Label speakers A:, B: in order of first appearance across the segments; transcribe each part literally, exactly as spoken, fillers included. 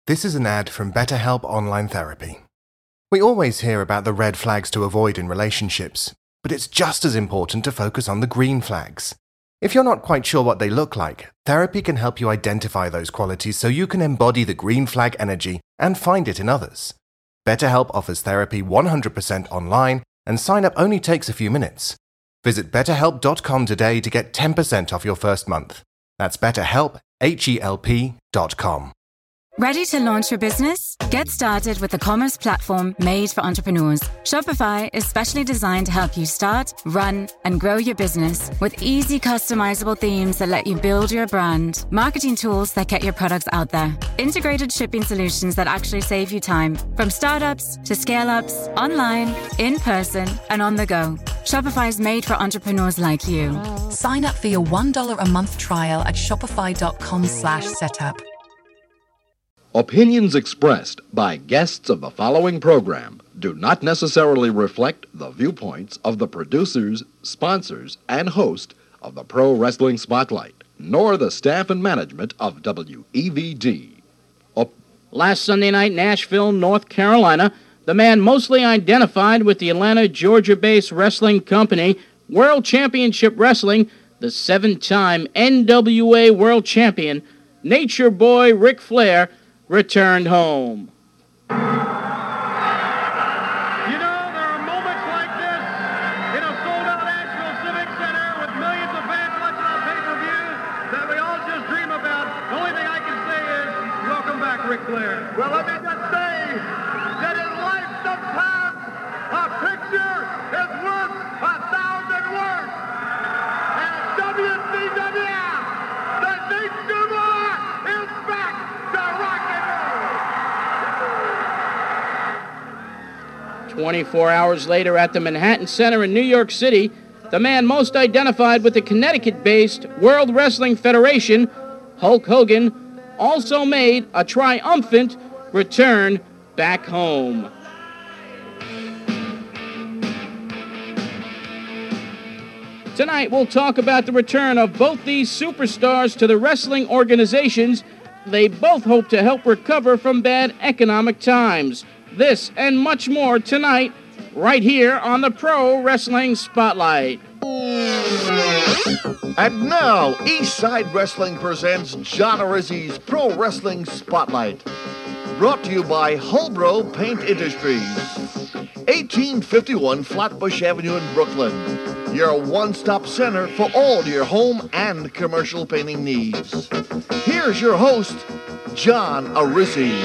A: This is an ad from BetterHelp Online Therapy. We always hear about the red flags to avoid in relationships, but it's just as important to focus on the green flags. If you're not quite sure what they look like, therapy can help you identify those qualities so you can embody the green flag energy and find it in others. BetterHelp offers therapy one hundred percent online, and sign-up only takes a few minutes. Visit better help dot com today to get ten percent off your first month. That's BetterHelp, H E L P dot com.
B: Ready to launch your business? Get started with the commerce platform made for entrepreneurs. Shopify is specially designed to help you start, run, and grow your business with easy customizable themes that let you build your brand, marketing tools that get your products out there, integrated shipping solutions that actually save you time, from startups to scale-ups, online, in person, and on the go. Shopify is made for entrepreneurs like you.
C: Sign up for your one dollar a month trial at shopify.com slash setup.
D: Opinions expressed by guests of the following program do not necessarily reflect the viewpoints of the producers, sponsors, and host of the Pro Wrestling Spotlight, nor the staff and management of W E V D. Op-
E: Last Sunday night, Nashville, North Carolina, the man mostly identified with the Atlanta, Georgia-based wrestling company, World Championship Wrestling, the seven-time N W A World Champion, Nature Boy Ric Flair, returned home.
F: You know, there are moments like this in a sold-out Asheville Civic Center with millions of fans watching on pay-per-view that we all just dream about. The only thing I can say is, welcome back, Ric Flair. Well, let me just say that in life sometimes a picture is worth a thousand words. And W C W, the Nature Boy, is back to rock and
E: twenty-four hours later at the Manhattan Center in New York City, the man most identified with the Connecticut-based World Wrestling Federation, Hulk Hogan, also made a triumphant return back home. Tonight, we'll talk about the return of both these superstars to the wrestling organizations. They both hope to help recover from bad economic times. This and much more tonight, right here on the Pro Wrestling Spotlight.
G: And now, Eastside Wrestling presents John Arizzi's Pro Wrestling Spotlight. Brought to you by Hulbro Paint Industries. eighteen fifty-one Flatbush Avenue in Brooklyn. Your one-stop center for all your home and commercial painting needs. Here's your host, John Arizzi.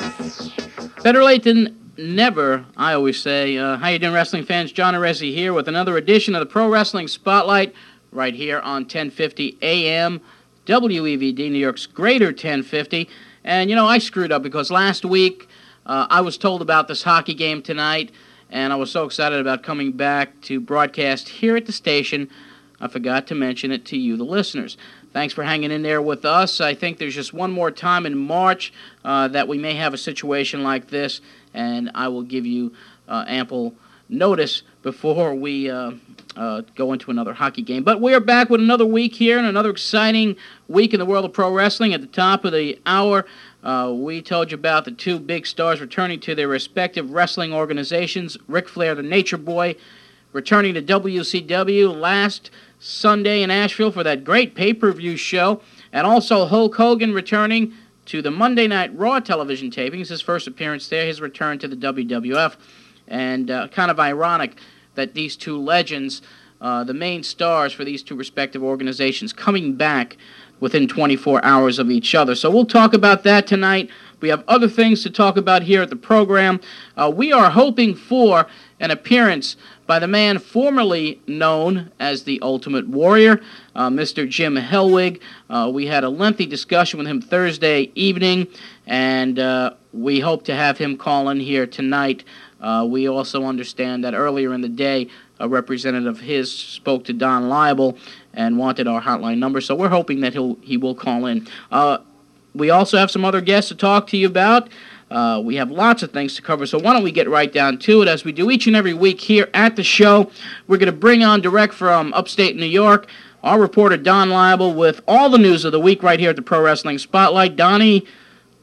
E: Better late than never, I always say. Uh, how you doing, wrestling fans? John Arizzi here with another edition of the Pro Wrestling Spotlight right here on ten fifty A M W E V D, New York's Greater ten fifty. And, you know, I screwed up because last week uh, I was told about this hockey game tonight, and I was so excited about coming back to broadcast here at the station, I forgot to mention it to you, the listeners. Thanks for hanging in there with us. I think there's just one more time in March uh, that we may have a situation like this, and I will give you uh, ample notice before we uh, uh, go into another hockey game. But we are back with another week here and another exciting week in the world of pro wrestling. At the top of the hour, uh, we told you about the two big stars returning to their respective wrestling organizations. Ric Flair, the Nature Boy, returning to W C W last Sunday in Asheville for that great pay-per-view show, and also Hulk Hogan returning to the Monday Night Raw television tapings, his first appearance there, his return to the W W F, and uh, kind of ironic that these two legends, uh, the main stars for these two respective organizations, coming back within twenty-four hours of each other. So we'll talk about that tonight. We have other things to talk about here at the program. Uh, we are hoping for an appearance by the man formerly known as the Ultimate Warrior, uh, Mister Jim Hellwig. Uh, we had a lengthy discussion with him Thursday evening, and uh, we hope to have him call in here tonight. Uh, we also understand that earlier in the day, a representative of his spoke to Don Liable and wanted our hotline number, so we're hoping that he'll he will call in. Uh, we also have some other guests to talk to you about. Uh, we have lots of things to cover, so why don't we get right down to it, as we do each and every week here at the show. We're going to bring on direct from upstate New York our reporter Don Liable with all the news of the week right here at the Pro Wrestling Spotlight. Donnie,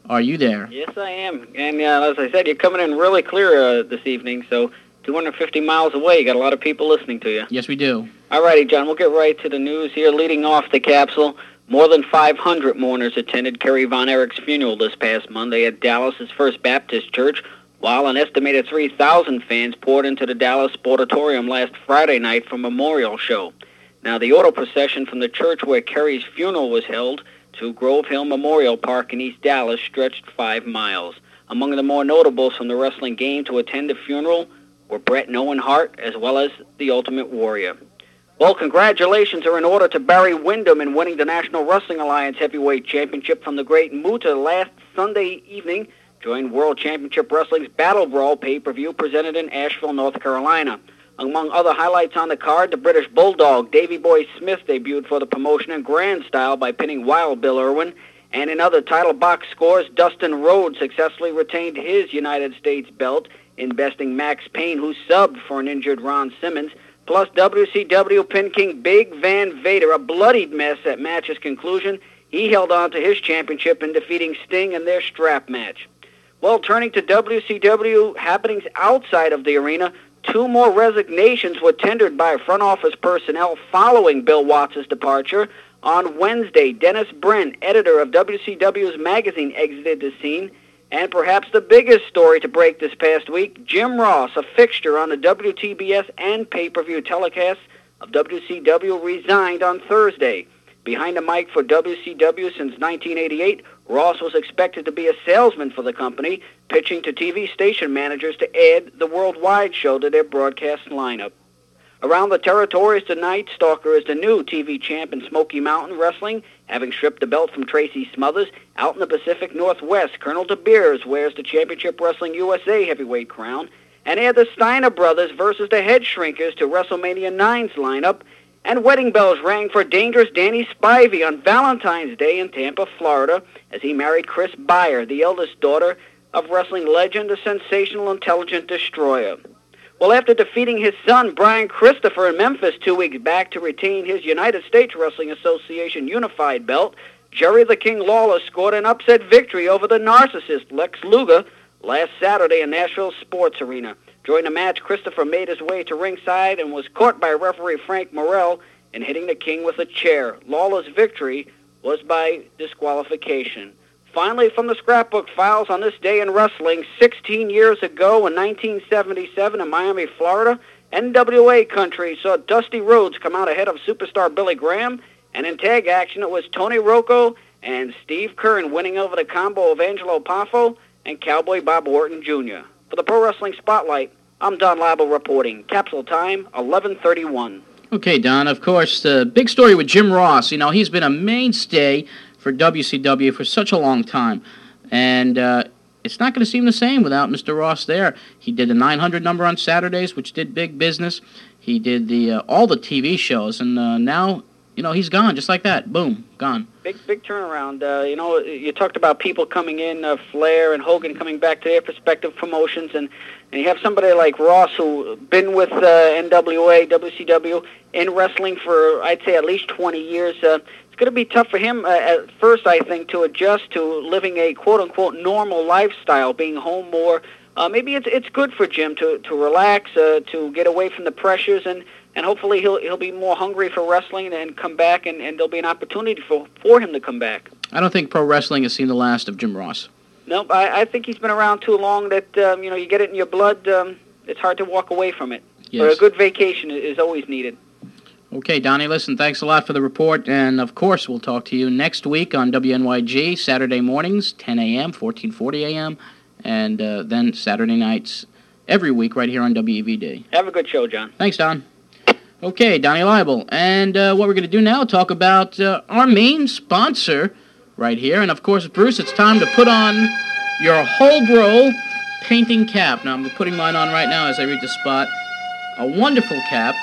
E: Are you there?
H: Yes, I am. And uh, as I said, you're coming in really clear uh, this evening, so two hundred fifty miles away. You got a lot of people listening to you.
E: Yes, we do.
H: All righty, John, we'll get right to the news here. Leading off the capsule, more than five hundred mourners attended Kerry Von Erich's funeral this past Monday at Dallas's First Baptist Church, while an estimated three thousand fans poured into the Dallas Sportatorium last Friday night for a memorial show. Now, the auto procession from the church where Kerry's funeral was held to Grove Hill Memorial Park in East Dallas stretched five miles. Among the more notables from the wrestling game to attend the funeral were Bret and Owen Hart, as well as the Ultimate Warrior. Well, congratulations are in order to Barry Windham in winning the National Wrestling Alliance Heavyweight Championship from the Great Muta last Sunday evening during World Championship Wrestling's Battle Brawl pay-per-view presented in Asheville, North Carolina. Among other highlights on the card, the British Bulldog, Davey Boy Smith, debuted for the promotion in grand style by pinning Wild Bill Irwin. And in other title box scores, Dustin Rhodes successfully retained his United States belt, investing Max Payne, who subbed for an injured Ron Simmons. Plus, W C W Pin King Big Van Vader, a bloodied mess at match's conclusion. He held on to his championship in defeating Sting in their strap match. Well, turning to W C W happenings outside of the arena, two more resignations were tendered by front office personnel following Bill Watts' departure. On Wednesday, Dennis Brent, editor of W C W's magazine, exited the scene. And perhaps the biggest story to break this past week, Jim Ross, a fixture on the W T B S and pay-per-view telecasts of W C W, resigned on Thursday. Behind the mic for W C W since nineteen eighty-eight, Ross was expected to be a salesman for the company, pitching to T V station managers to add the worldwide show to their broadcast lineup. Around the territories tonight, Stalker is the new T V champ in Smoky Mountain Wrestling, having stripped the belt from Tracy Smothers. Out in the Pacific Northwest, Colonel De Beers wears the Championship Wrestling U S A heavyweight crown. And add the Steiner brothers versus the Head Shrinkers to WrestleMania nine's lineup. And wedding bells rang for Dangerous Danny Spivey on Valentine's Day in Tampa, Florida, as he married Chris Beyer, the eldest daughter of wrestling legend, the sensational intelligent destroyer. Well, after defeating his son, Brian Christopher, in Memphis two weeks back to retain his United States Wrestling Association unified belt, Jerry the King Lawler scored an upset victory over the narcissist Lex Luger last Saturday in Nashville Sports Arena. During the match, Christopher made his way to ringside and was caught by referee Frank Morrell in hitting the King with a chair. Lawler's victory was by disqualification. Finally, from the scrapbook files on this day in wrestling, sixteen years ago in nineteen seventy-seven in Miami, Florida, N W A country saw Dusty Rhodes come out ahead of superstar Billy Graham, and in tag action it was Tony Rocco and Steve Kern winning over the combo of Angelo Poffo and Cowboy Bob Orton Junior For the Pro Wrestling Spotlight, I'm Don Label reporting. Capsule time, eleven thirty-one.
E: Okay, Don, of course, the big story with Jim Ross. You know, he's been a mainstay for W C W for such a long time. And uh, it's not going to seem the same without Mister Ross there. He did the nine hundred number on Saturdays, which did big business. He did the uh, all the T V shows, and uh, now, you know, he's gone, just like that. Boom, gone.
H: Big, big turnaround. Uh, you know, you talked about people coming in, uh, Flair and Hogan coming back to their respective promotions, and, and you have somebody like Ross who been with uh, N W A, W C W, in wrestling for, I'd say, at least twenty years. Uh, it's going to be tough for him uh, at first, I think, to adjust to living a quote-unquote normal lifestyle, being home more. Uh, maybe it's it's good for Jim to to relax, uh, to get away from the pressures, and, and hopefully he'll he'll be more hungry for wrestling and come back, and, and there'll be an opportunity for, for him to come back.
E: I don't think pro wrestling has seen the last of Jim Ross.
H: Nope, I, I think he's been around too long that, um, you know, you get it in your blood, um, it's hard to walk away from it.
E: Yes.
H: But a good vacation is always needed.
E: Okay, Donnie, listen, thanks a lot for the report, and of course we'll talk to you next week on W N Y G, Saturday mornings, ten a.m., fourteen forty a.m., and uh, then Saturday nights every week right here on W E V D.
H: Have a good show, John.
E: Thanks, Don. Okay, Donnie Leibel, and uh, what we're going to do now, talk about uh, our main sponsor right here, and of course, Bruce, it's time to put on your Holbro painting cap. Now, I'm putting mine on right now as I read the spot. A wonderful cap.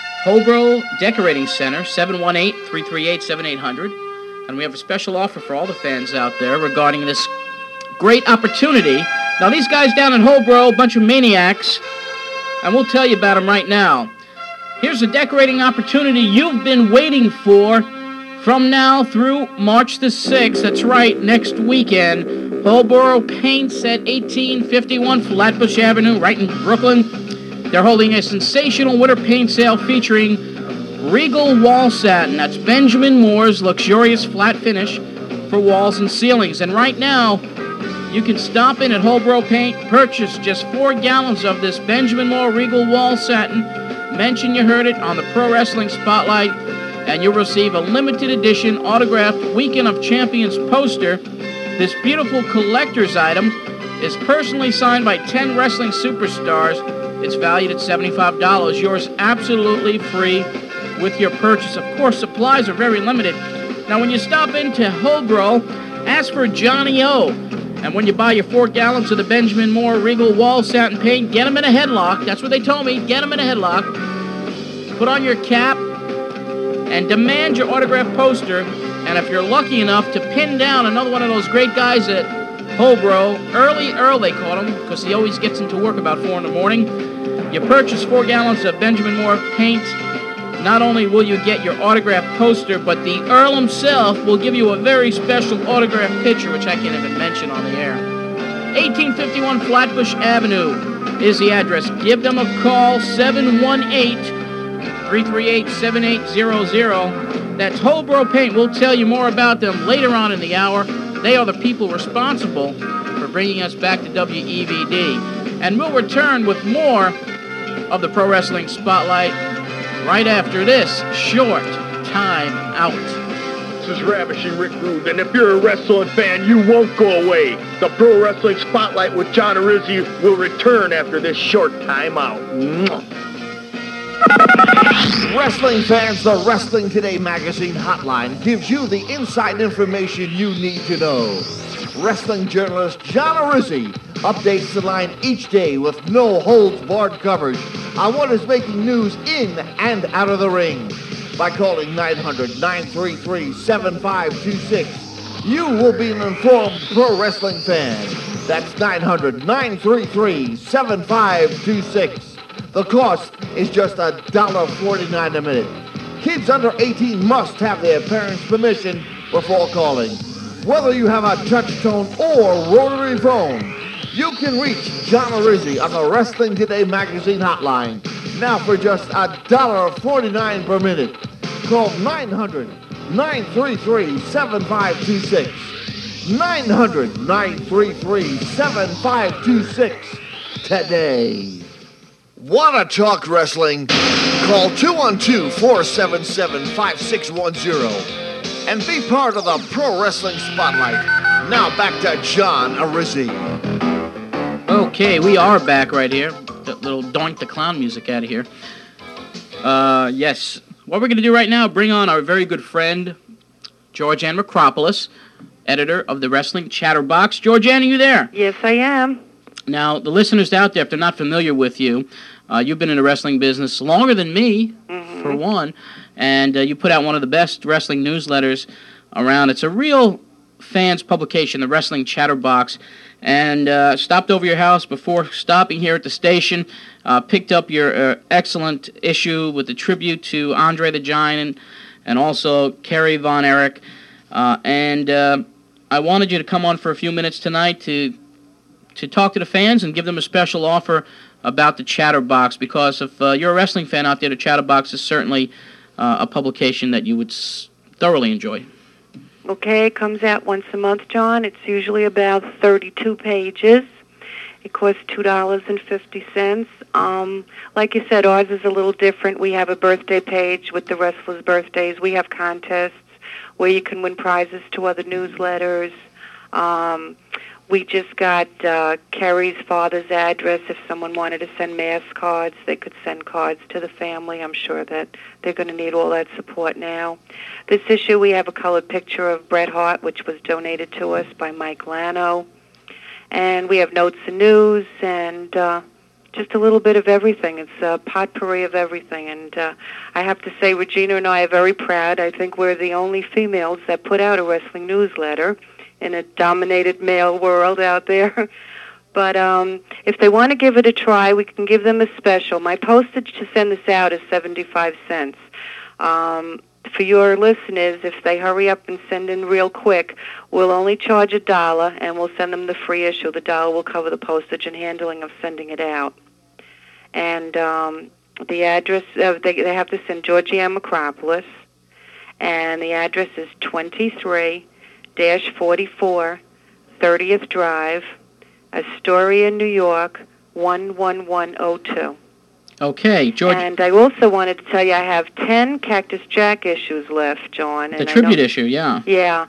E: Holbro Decorating Center, seven one eight, three three eight, seven eight zero zero. And we have a special offer for all the fans out there regarding this great opportunity. Now, these guys down in Holbro, a bunch of maniacs, and we'll tell you about them right now. Here's a decorating opportunity you've been waiting for from now through March the sixth. That's right, next weekend. Holboro Paints at eighteen fifty-one Flatbush Avenue, right in Brooklyn. They're holding a sensational winter paint sale featuring Regal Wall Satin. That's Benjamin Moore's luxurious flat finish for walls and ceilings. And right now, you can stop in at Holboro Paint, purchase just four gallons of this Benjamin Moore Regal Wall Satin. Mention you heard it on the Pro Wrestling Spotlight, and you'll receive a limited edition autographed Weekend of Champions poster. This beautiful collector's item is personally signed by ten wrestling superstars. It's valued at seventy-five dollars. Yours absolutely free with your purchase. Of course, supplies are very limited. Now, when you stop into Holbro, ask for Johnny O. And when you buy your four gallons of the Benjamin Moore Regal Wall Satin Paint, get them in a headlock. That's what they told me. Get them in a headlock. Put on your cap and demand your autographed poster. And if you're lucky enough to pin down another one of those great guys at Holbro, Early Earl they call him, because he always gets into work about four in the morning. You purchase four gallons of Benjamin Moore paint. Not only will you get your autographed poster, but the Earl himself will give you a very special autographed picture, which I can't even mention on the air. eighteen fifty-one Flatbush Avenue is the address. Give them a call, seven one eight, three three eight, seven eight zero zero. That's Holbro Paint. We'll tell you more about them later on in the hour. They are the people responsible for bringing us back to W E V D. And we'll return with more of the Pro Wrestling Spotlight right after this short time out.
I: This is Ravishing Rick Rude, and if you're a wrestling fan, you won't go away. The Pro Wrestling Spotlight with John Arizzi will return after this short time out. Mwah.
G: Wrestling fans, the Wrestling Today magazine hotline gives you the inside information you need to know. Wrestling journalist John Arizzi updates the line each day with no-holds-barred coverage on what is making news in and out of the ring. By calling nine hundred, nine three three, seven five two six, you will be an informed pro wrestling fan. That's nine hundred, nine three three, seven five two six. The cost is just one dollar forty-nine a minute. Kids under eighteen must have their parents' permission before calling. Whether you have a touch-tone or rotary phone, you can reach John Arizzi on the Wrestling Today magazine hotline. Now for just one dollar forty-nine per minute. Call nine hundred, nine three three, seven five two six. nine hundred, nine three three, seven five two six today.
J: Wanna talk wrestling? Call two one two, four seven seven, five six one zero and be part of the Pro Wrestling Spotlight. Now back to John Arizzi.
E: Okay, we are back right here. That little Doink the Clown music out of here. Uh, yes. What we're going to do right now, bring on our very good friend, Georgianne Macropolis, editor of the Wrestling Chatterbox. Georgianne, are you there?
K: Yes, I am.
E: Now, the listeners out there, if they're not familiar with you, uh, you've been in the wrestling business longer than me, mm-hmm. for one, and uh, you put out one of the best wrestling newsletters around. It's a real fans publication, the Wrestling Chatterbox, and uh, stopped over your house before stopping here at the station, uh, picked up your uh, excellent issue with the tribute to Andre the Giant and, and also Kerry Von Erich, uh, and uh, I wanted you to come on for a few minutes tonight to to talk to the fans and give them a special offer about the Chatterbox, because if uh, you're a wrestling fan out there, the Chatterbox is certainly uh, a publication that you would s- thoroughly enjoy.
K: Okay, it comes out once a month, John. It's usually about thirty-two pages. It costs two dollars and fifty cents. Um, like you said, ours is a little different. We have a birthday page with the wrestlers' birthdays. We have contests where you can win prizes to other newsletters. Um, we just got uh, Kerry's father's address. If someone wanted to send mass cards, they could send cards to the family. I'm sure that they're going to need all that support now. This issue, we have a colored picture of Bret Hart, which was donated to us by Mike Lano. And we have notes and news and uh, just a little bit of everything. It's a potpourri of everything. And uh, I have to say, Regina and I are very proud. I think we're the only females that put out a wrestling newsletter in a dominated male world out there. But um, if they want to give it a try, we can give them a special. My postage to send this out is seventy-five cents. Um, for your listeners, if they hurry up and send in real quick, we'll only charge a dollar, and we'll send them the free issue. The dollar will cover the postage and handling of sending it out. And um, the address, uh, they, they have to send Georgianne Macropolis, and the address is twenty-three forty-four thirtieth Drive, Astoria, New York, one one one oh two.
E: Okay, George.
K: And I also wanted to tell you I have ten Cactus Jack issues left, John.
E: The
K: and
E: tribute
K: I know,
E: issue, yeah.
K: Yeah.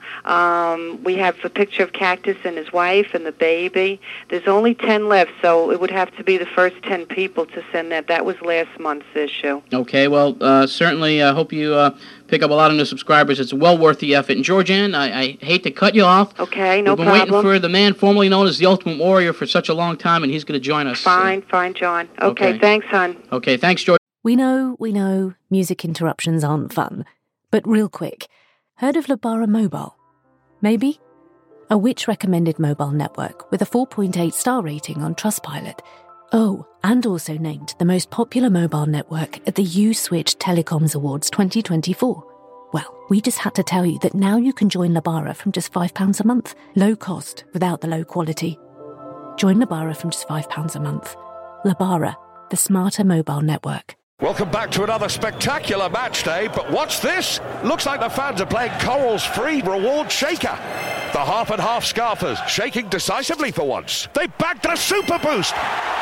K: Um, we have a picture of Cactus and his wife and the baby. There's only ten left, so it would have to be the first ten people to send that. That was last month's issue.
E: Okay, well, uh, certainly I hope you uh, pick up a lot of new subscribers. It's well worth the effort. And Georgianne, I, I hate to cut you off.
K: Okay, no
E: We've been
K: problem.
E: waiting for the man formerly known as the Ultimate Warrior for such a long time, and he's going to join us.
K: Fine, fine, John. Okay,
E: Okay.
K: thanks, hon.
E: Okay, thanks, George.
L: We know, we know, music interruptions aren't fun. But real quick, heard of Labara Mobile? Maybe? A Which-recommended mobile network with a four point eight star rating on Trustpilot. Oh, and also named the most popular mobile network at the U-Switch Telecoms Awards twenty twenty-four. Well, we just had to tell you that now you can join Labara from just five pounds a month. Low cost, without the low quality. Join Labara from just five pounds a month. Labara, the smarter mobile network.
M: Welcome back to another spectacular match day, but watch this. Looks like the fans are playing Coral's free reward shaker. The half and half scarfers shaking decisively for once. They bagged a super boost.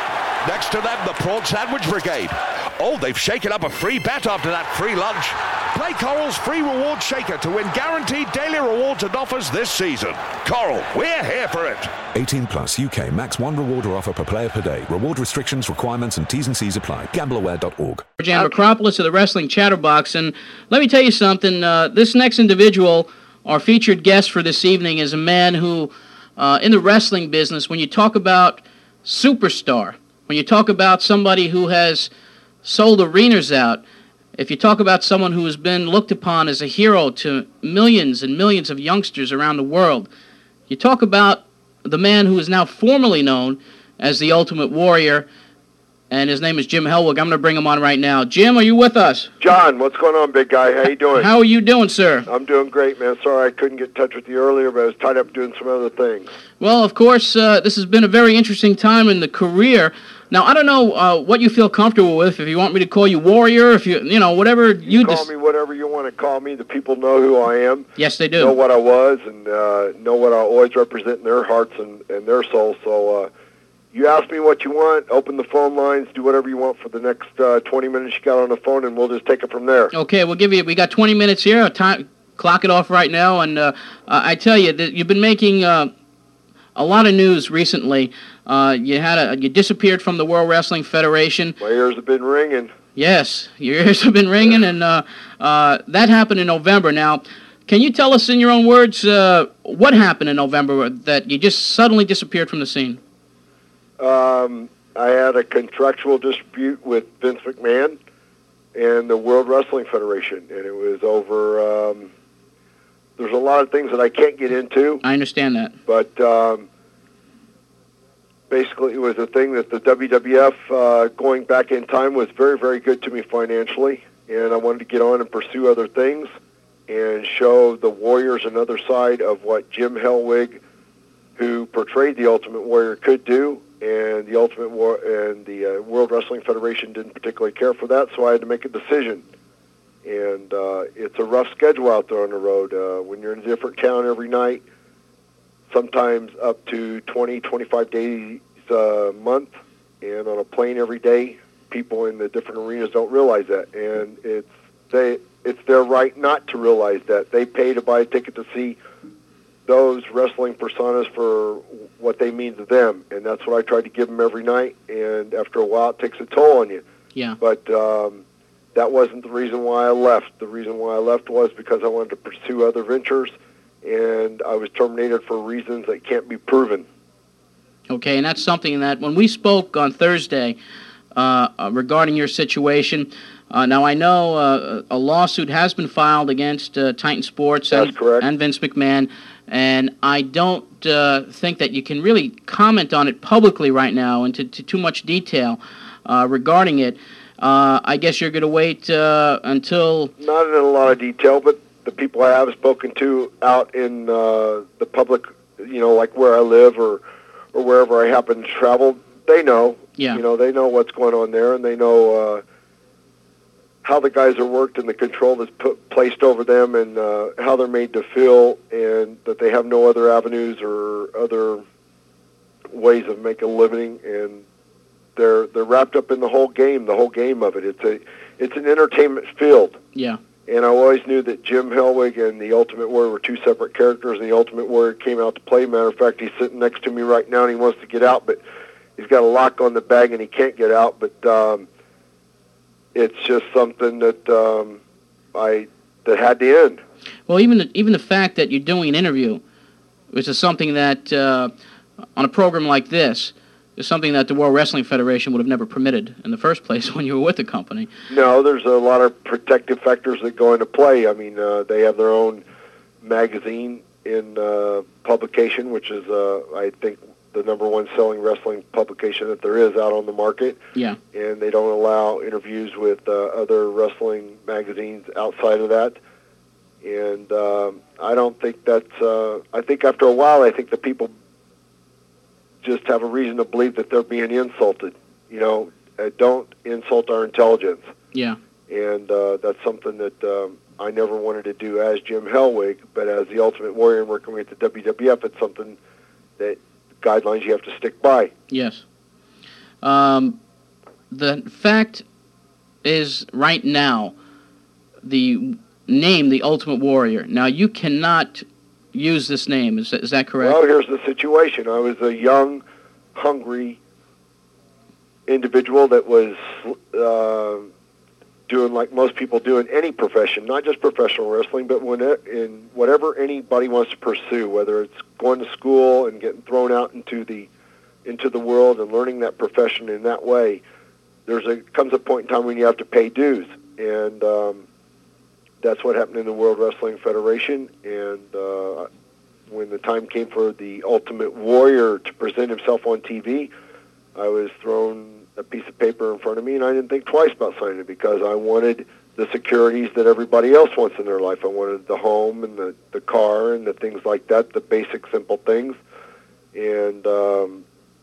M: Next to them, the Prawn Sandwich Brigade. Oh, they've shaken up a free bet after that free lunch. Play Coral's free reward shaker to win guaranteed daily rewards and offers this season. Coral, we're here for it.
N: eighteen plus U K max one reward or offer per player per day. Reward restrictions, requirements and T's and C's apply. Gamble aware dot org.
E: Georgianne Macropolis of the Wrestling Chatterbox. And let me tell you something. Uh, this next individual, our featured guest for this evening, is a man who, uh, in the wrestling business, when you talk about superstar, when you talk about somebody who has sold arenas out, if you talk about someone who has been looked upon as a hero to millions and millions of youngsters around the world, you talk about the man who is now formally known as the Ultimate Warrior, and his name is Jim Hellwig. I'm going to bring him on right now. Jim, are you with us?
O: John, what's going on, big guy? How you doing?
E: How are you doing, sir?
O: I'm doing great, man. Sorry I couldn't get in touch with you earlier, but I was tied up doing some other things.
E: Well, of course, uh, this has been a very interesting time in the career. Now, I don't know uh, what you feel comfortable with, if you want me to call you Warrior, if you, you know, whatever you...
O: You call
E: dis-
O: me whatever you want to call me. The people know who I am.
E: Yes, they do.
O: Know what I was and uh, know what I always represent in their hearts and, and their souls. So uh, you ask me what you want, open the phone lines, do whatever you want for the next uh, twenty minutes you got on the phone, and we'll just take it from there.
E: Okay, we'll give you... We got twenty minutes here. Time, clock it off right now, and uh, I tell you, that you've been making... Uh, a lot of news recently. Uh, you had a you disappeared from the World Wrestling Federation.
O: My ears have been ringing.
E: Yes, your ears have been ringing, and uh, uh, that happened in November. Now, can you tell us in your own words uh, what happened in November that you just suddenly disappeared from the scene?
O: Um, I had a contractual dispute with Vince McMahon and the World Wrestling Federation, and it was over... Um, There's a lot of things that I can't get into.
E: I understand that.
O: But um, basically, it was a thing that the W W F, uh, going back in time, was very, very good to me financially. And I wanted to get on and pursue other things and show the Warriors another side of what Jim Hellwig, who portrayed the Ultimate Warrior, could do. And the Ultimate War and the uh, World Wrestling Federation didn't particularly care for that, so I had to make a decision. And uh, it's a rough schedule out there on the road. Uh, when you're in a different town every night, sometimes up to twenty, twenty-five days a month, and on a plane every day, people in the different arenas don't realize that. And it's they, it's their right not to realize that. They pay to buy a ticket to see those wrestling personas for what they mean to them. And that's what I try to give them every night. And after a while, it takes a toll on you.
E: Yeah.
O: But... Um, That wasn't the reason why I left. The reason why I left was because I wanted to pursue other ventures, and I was terminated for reasons that can't be proven.
E: Okay, and that's something that when we spoke on Thursday uh, uh, regarding your situation, uh, now I know uh, a lawsuit has been filed against uh, Titan Sports and, and Vince McMahon, and I don't uh, think that you can really comment on it publicly right now into to too much detail uh, regarding it. Uh, I guess you're going to wait uh, until...
O: Not in a lot of detail, but the people I have spoken to out in uh, the public, you know, like where I live or, or wherever I happen to travel, they know.
E: Yeah.
O: You know, they know what's going on there, and they know uh, how the guys are worked and the control that's put, placed over them and uh, how they're made to feel, and that they have no other avenues or other ways of making a living, and they're they're wrapped up in the whole game, the whole game of it. It's a it's an entertainment field.
E: Yeah.
O: And I always knew that Jim Hellwig and the Ultimate Warrior were two separate characters, and the Ultimate Warrior came out to play. Matter of fact, he's sitting next to me right now, and he wants to get out, but he's got a lock on the bag, and he can't get out. But um, it's just something that um, I that had to end.
E: Well, even the, even the fact that you're doing an interview, which is something that, uh, on a program like this, is something that the World Wrestling Federation would have never permitted in the first place when you were with the company.
O: No, there's a lot of protective factors that go into play. I mean, uh, they have their own magazine in uh, publication, which is, uh, I think, the number one selling wrestling publication that there is out on the market.
E: Yeah.
O: And they don't allow interviews with uh, other wrestling magazines outside of that. And um, I don't think that's, uh, I think after a while, I think the people just have a reason to believe that they're being insulted. You know, uh, don't insult our intelligence.
E: Yeah.
O: And uh, that's something that um, I never wanted to do as Jim Hellwig, but as the Ultimate Warrior and working with the W W F, it's something that guidelines you have to stick by.
E: Yes. Um, the fact is, right now, the name, the Ultimate Warrior, now you cannot use this name. Is that, is that correct?
O: Well, here's the situation. I was a young, hungry individual that was uh, doing like most people do in any profession, not just professional wrestling, but when it, in whatever anybody wants to pursue, whether it's going to school and getting thrown out into the into the world and learning that profession in that way. There's a comes a point in time when you have to pay dues, and um, that's what happened in the World Wrestling Federation. And uh, when the time came for the Ultimate Warrior to present himself on T V, I was thrown a piece of paper in front of me, and I didn't think twice about signing it because I wanted the securities that everybody else wants in their life. I wanted the home and the, the car and the things like that, the basic, simple things. And um,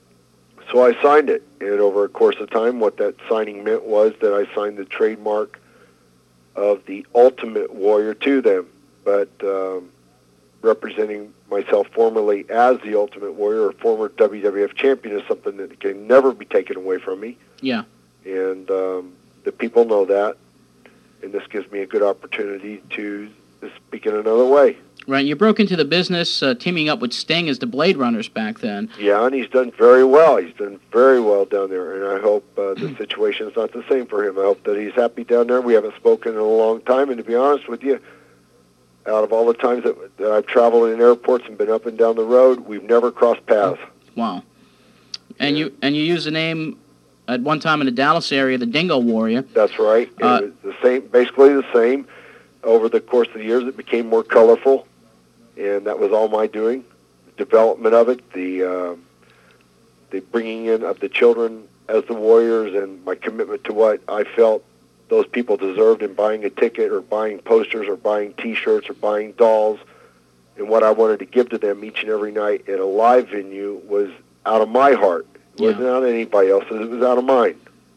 O: so I signed it. And over a course of time, what that signing meant was that I signed the trademark of the Ultimate Warrior to them. But um, representing myself formerly as the Ultimate Warrior, or former W W F champion, is something that can never be taken away from me.
E: Yeah.
O: And um, the people know that, and this gives me a good opportunity to speak in another way.
E: Right, you broke into the business uh, teaming up with Sting as the Blade Runners back then.
O: Yeah, and he's done very well. He's done very well down there, and I hope uh, the situation is not the same for him. I hope that he's happy down there. We haven't spoken in a long time, and to be honest with you, out of all the times that, that I've traveled in airports and been up and down the road, we've never crossed paths.
E: Wow. And you and you used the name at one time in the Dallas area, the Dingo Warrior.
O: That's right.
E: Uh,
O: it was the same, basically the same. Over the course of the years, it became more colorful, and that was all my doing. The development of it, the uh, the bringing in of the children as the Warriors, and my commitment to what I felt those people deserved in buying a ticket or buying posters or buying T-shirts or buying dolls, and what I wanted to give to them each and every night at a live venue was out of my heart. It
E: Yeah.
O: wasn't out of anybody else's. It was out of mine.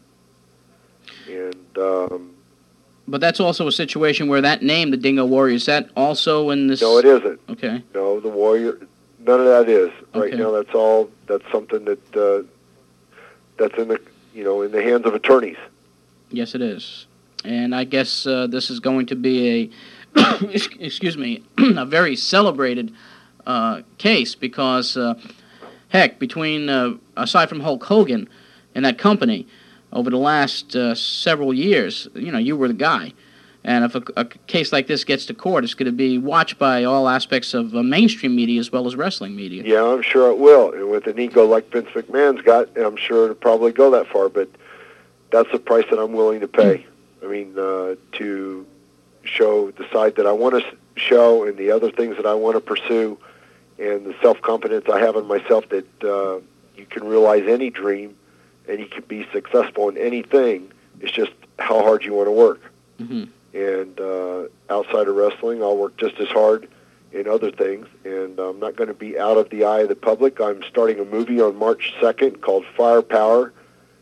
O: And um,
E: But that's also a situation where that name, the Dingo Warrior, is that also in this...
O: no, it isn't.
E: Okay.
O: No, the Warrior, none of that is. Right
E: Okay.
O: now, that's all, that's something that, uh, that's in the, you know, in the hands of attorneys.
E: Yes, it is. And I guess uh, this is going to be a, excuse me, a very celebrated uh, case because, uh, heck, between, uh, aside from Hulk Hogan and that company, over the last uh, several years, you know, you were the guy. And if a, a case like this gets to court, it's going to be watched by all aspects of uh, mainstream media as well as wrestling media.
O: Yeah, I'm sure it will. And with an ego like Vince McMahon's got, I'm sure it'll probably go that far. But that's the price that I'm willing to pay. I mean, uh, to show the side that I want to show and the other things that I want to pursue and the self-confidence I have in myself that uh, you can realize any dream and you can be successful in anything It's just how hard you want to work.
E: Mm-hmm.
O: And uh, outside of wrestling, I'll work just as hard in other things. And I'm not going to be out of the eye of the public. I'm starting a movie on March second called Firepower.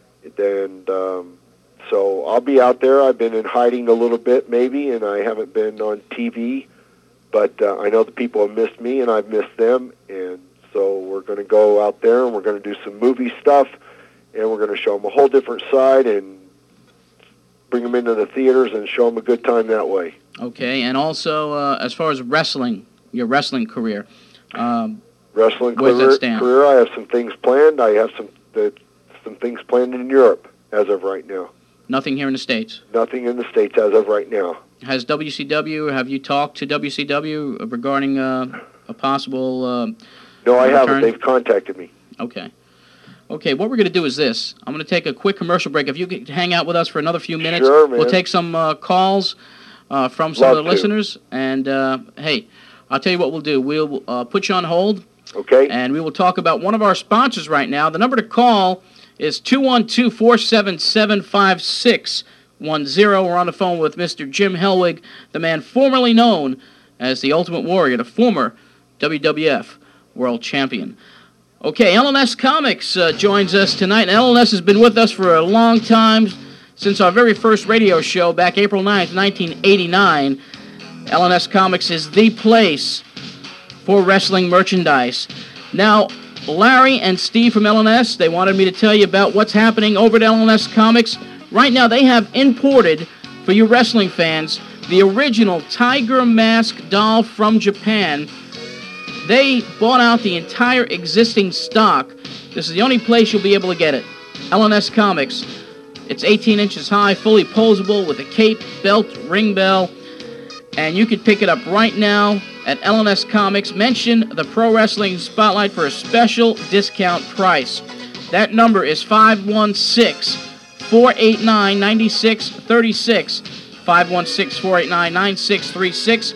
O: And um, so I'll be out there. I've been in hiding a little bit, maybe, and I haven't been on T V. But uh, I know the people have missed me, and I've missed them. And so we're going to go out there, and we're going to do some movie stuff, and we're going to show them a whole different side and bring them into the theaters and show them a good time that way.
E: Okay, and also uh, as far as wrestling, your wrestling career. Um,
O: wrestling
E: where's
O: career,
E: that stand?
O: career, I have some things planned. I have some the, some things planned in Europe as of right now.
E: Nothing here in the States?
O: Nothing in the States as of right now.
E: Has W C W, have you talked to W C W regarding uh, a possible uh,
O: No, I
E: return?
O: haven't. They've contacted me.
E: Okay. Okay, what we're going to do is this. I'm going to take a quick commercial break. If you could hang out with us for another few minutes,
O: Sure, man.
E: we'll take some uh, calls uh, from some
O: Love
E: of the
O: to.
E: listeners. And, uh, hey, I'll tell you what we'll do. We'll uh, put you on hold.
O: Okay.
E: And we will talk about one of our sponsors right now. The number to call is two one two, four seven seven, five six one zero. We're on the phone with Mister Jim Hellwig, the man formerly known as the Ultimate Warrior, the former W W F World Champion. Okay, L N S Comics uh, joins us tonight. And L N S has been with us for a long time, since our very first radio show back April ninth, nineteen eighty-nine. L N S Comics is the place for wrestling merchandise. Now, Larry and Steve from L N S, they wanted me to tell you about what's happening over at L N S Comics. Right now, they have imported, for you wrestling fans, the original Tiger Mask doll from Japan. They bought out the entire existing stock. This is the only place you'll be able to get it. L N S Comics. It's eighteen inches high, fully posable, with a cape, belt, ring bell. And you can pick it up right now at L N S Comics. Mention the Pro Wrestling Spotlight for a special discount price. That number is five one six, four eight nine, nine six three six. five one six, four eight nine, nine six three six.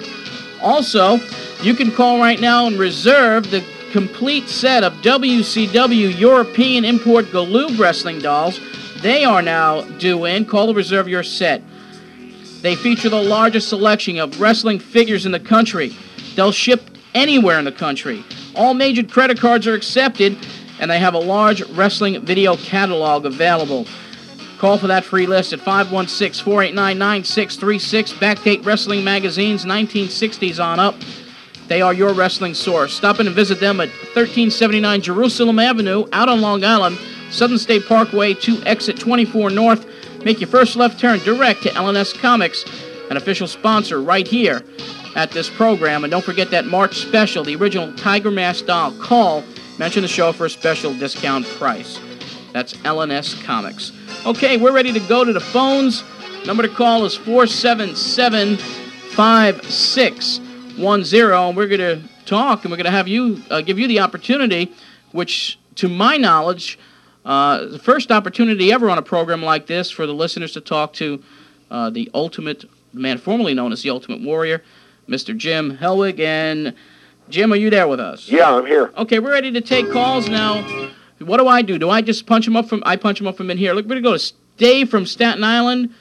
E: Also, you can call right now and reserve the complete set of W C W European Import Galoob Wrestling dolls. They are now due in. Call to reserve your set. They feature the largest selection of wrestling figures in the country. They'll ship anywhere in the country. All major credit cards are accepted, and they have a large wrestling video catalog available. Call for that free list at five one six, four eight nine, nine six three six. Backdate wrestling magazines, nineteen sixties on up. They are your wrestling source. Stop in and visit them at thirteen seventy-nine Jerusalem Avenue, out on Long Island, Southern State Parkway, to exit twenty-four North. Make your first left turn direct to L N S Comics, an official sponsor right here at this program. And don't forget that March special, the original Tiger Mask doll. Call, mention the show for a special discount price. That's L N S Comics. Okay, we're ready to go to the phones. Number to call is four seven seven, five six one zero. And we're going to talk, and we're going to have you, uh, give you the opportunity, which, to my knowledge, uh, the first opportunity ever on a program like this for the listeners to talk to uh, the Ultimate, the man formerly known as the Ultimate Warrior, Mister Jim Hellwig. And, Jim, are you there with us?
O: Yeah, I'm here.
E: Okay, we're ready to take calls now. What do I do? Do I just punch him up from... I punch him up from in here. Look, we're going to go to Dave from Staten Island.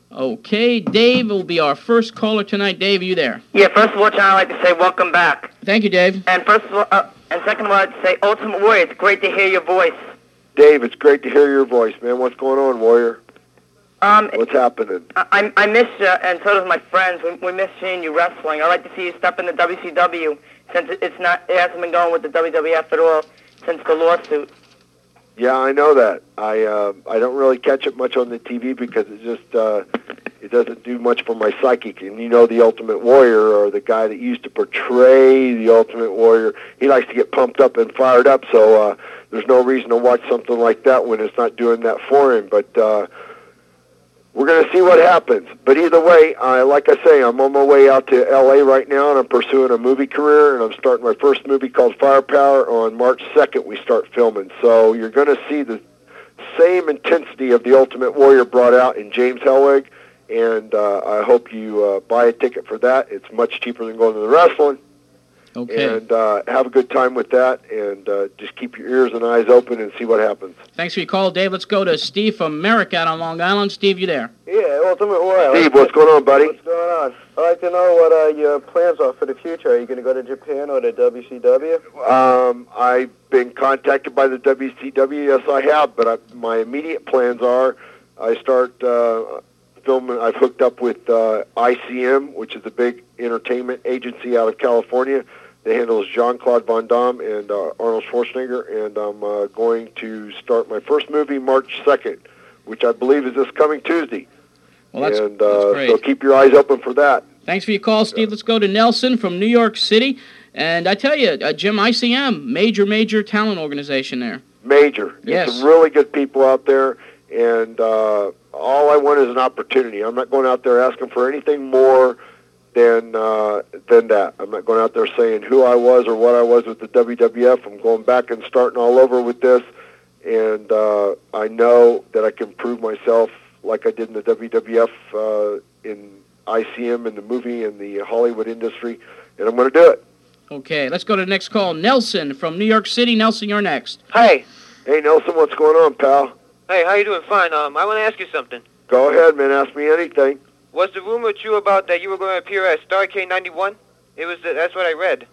E: Okay, Dave will be our first caller tonight. Dave, are you there?
P: Yeah, first of all, John, I'd like to say welcome back.
E: Thank you, Dave.
P: And first of all, uh, and second of all, I'd say Ultimate Warrior, it's great to hear your voice.
O: Dave, it's great to hear your voice, man. What's going on, Warrior?
P: Um,
O: What's happening?
P: I, I miss you, and so does my friends. We, we miss seeing you wrestling. I'd like to see you step in the W C W, since it's not, it hasn't been going with the W W F at all since the lawsuit.
O: Yeah, I know that. I uh, I don't really catch it much on the T V because it just uh, it doesn't do much for my psychic. And you know, the Ultimate Warrior, or the guy that used to portray the Ultimate Warrior, he likes to get pumped up and fired up. So uh, there's no reason to watch something like that when it's not doing that for him. But uh, we're going to see what happens. But either way, uh, like I say, I'm on my way out to L A right now, and I'm pursuing a movie career, and I'm starting my first movie called Firepower. On March second, we start filming. So you're going to see the same intensity of the Ultimate Warrior brought out in James Hellwig, and uh, I hope you uh, buy a ticket for that. It's much cheaper than going to the wrestling.
E: Okay.
O: And uh, have a good time with that, and uh, just keep your ears and eyes open and see what happens.
E: Thanks for your call, Dave. Let's go to Steve from Merrick out on Long Island. Steve, you there?
Q: Yeah, Ultimate Warrior.
O: Steve, what's going on, buddy?
Q: What's going on? I'd like to know what uh, your plans are for the future. Are you going to go to Japan or to W C W?
O: Um, I've been contacted by the W C W. Yes, I have, but I, my immediate plans are I start uh, filming. I've hooked up with uh, I C M, which is a big entertainment agency out of California. They handle Jean-Claude Van Damme and uh, Arnold Schwarzenegger, and I'm uh, going to start my first movie March second, which I believe is this coming Tuesday.
E: Well, that's,
O: and uh,
E: that's great.
O: So keep your eyes open for that.
E: Thanks for your call, Steve. Let's go to Nelson from New York City. And I tell you, uh, Jim, I C M, major, major talent organization there.
O: Major.
E: Yes.
O: There's some really good people out there, and uh, all I want is an opportunity. I'm not going out there asking for anything more than uh, than that. I'm not going out there saying who I was or what I was with the W W F. I'm going back and starting all over with this, and uh, I know that I can prove myself like I did in the W W F, uh, in I C M, in the movie, in the Hollywood industry, and I'm going to do it.
E: Okay, let's go to the next call. Nelson from New York City. Nelson, you're next.
Q: Hey.
O: Hey, Nelson, what's going on, pal?
Q: Hey, how you doing? Fine. Um, I want to ask you something.
O: Go ahead, man. Ask me anything.
Q: Was the rumor true about that you were going to appear at Starrcade ninety-one? It was. Uh, that's what I read.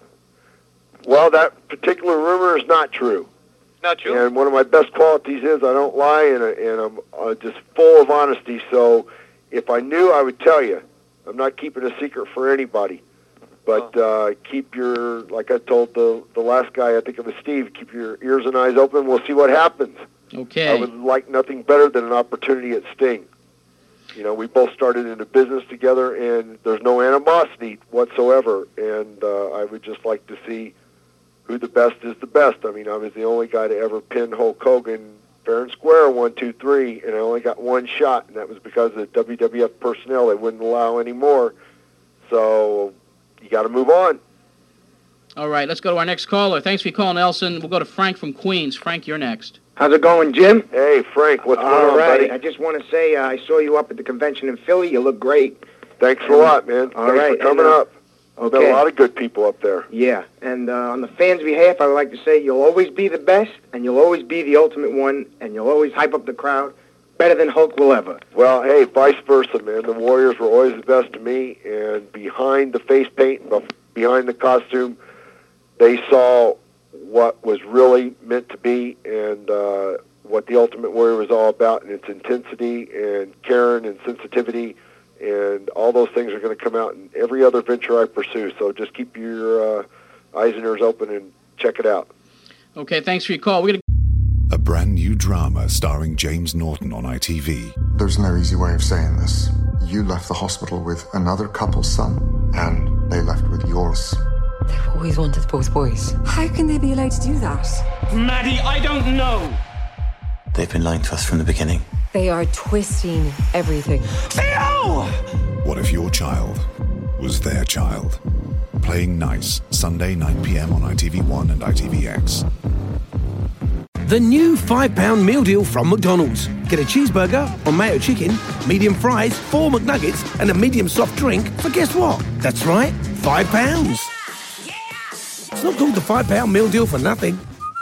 O: Well, that particular rumor is not true.
Q: Not true?
O: And one of my best qualities is I don't lie, and, and I'm uh, just full of honesty. So if I knew, I would tell you. I'm not keeping a secret for anybody. But uh, keep your, like I told the the last guy, I think it was Steve, keep your ears and eyes open. We'll see what happens.
E: Okay.
O: I would like nothing better than an opportunity at Sting. You know, we both started in a business together, and there's no animosity whatsoever. And uh, I would just like to see who the best is the best. I mean, I was the only guy to ever pin Hulk Hogan fair and square, one, two, three, and I only got one shot, and that was because of the W W F personnel. They wouldn't allow any more. So you got to move on.
E: All right, let's go to our next caller. Thanks for your call, Nelson. We'll go to Frank from Queens. Frank, you're next.
R: How's it going, Jim?
O: Hey, Frank, what's going
R: All
O: on,
R: right.
O: buddy?
R: I just want to say uh, I saw you up at the convention in Philly. You look great.
O: Thanks a lot, man.
R: All
O: Thanks
R: right,
O: for coming
R: and, uh,
O: up. There's
R: okay.
O: been a lot of good people up there.
R: Yeah, and uh, on the fans' behalf, I would like to say you'll always be the best, and you'll always be the ultimate one, and you'll always hype up the crowd better than Hulk will ever.
O: Well, hey, vice versa, man. The Warriors were always the best to me, and behind the face paint, bef- behind the costume, they saw what was really meant to be, and uh, what the Ultimate Warrior was all about, and its intensity and caring and sensitivity, and all those things are going to come out in every other venture I pursue. So just keep your uh, eyes and ears open and check it out.
E: Okay, thanks for your call. We're gonna...
N: A brand new drama starring James Norton on I T V.
S: There's no easy way of saying this. You left the hospital with another couple's son, and they left with yours.
T: They've always wanted both boys. How can they be allowed to do that?
U: Maddie, I don't know.
V: They've been lying to us from the beginning.
T: They are twisting everything.
U: Theo!
N: What if your child was their child? Playing Nice, Sunday, nine p.m. on I T V one and I T V X.
W: The new five pound meal deal from McDonald's. Get a cheeseburger or mayo chicken, medium fries, four McNuggets, and a medium soft drink for guess what? That's right, five pounds. It's not called the five pound meal deal for nothing.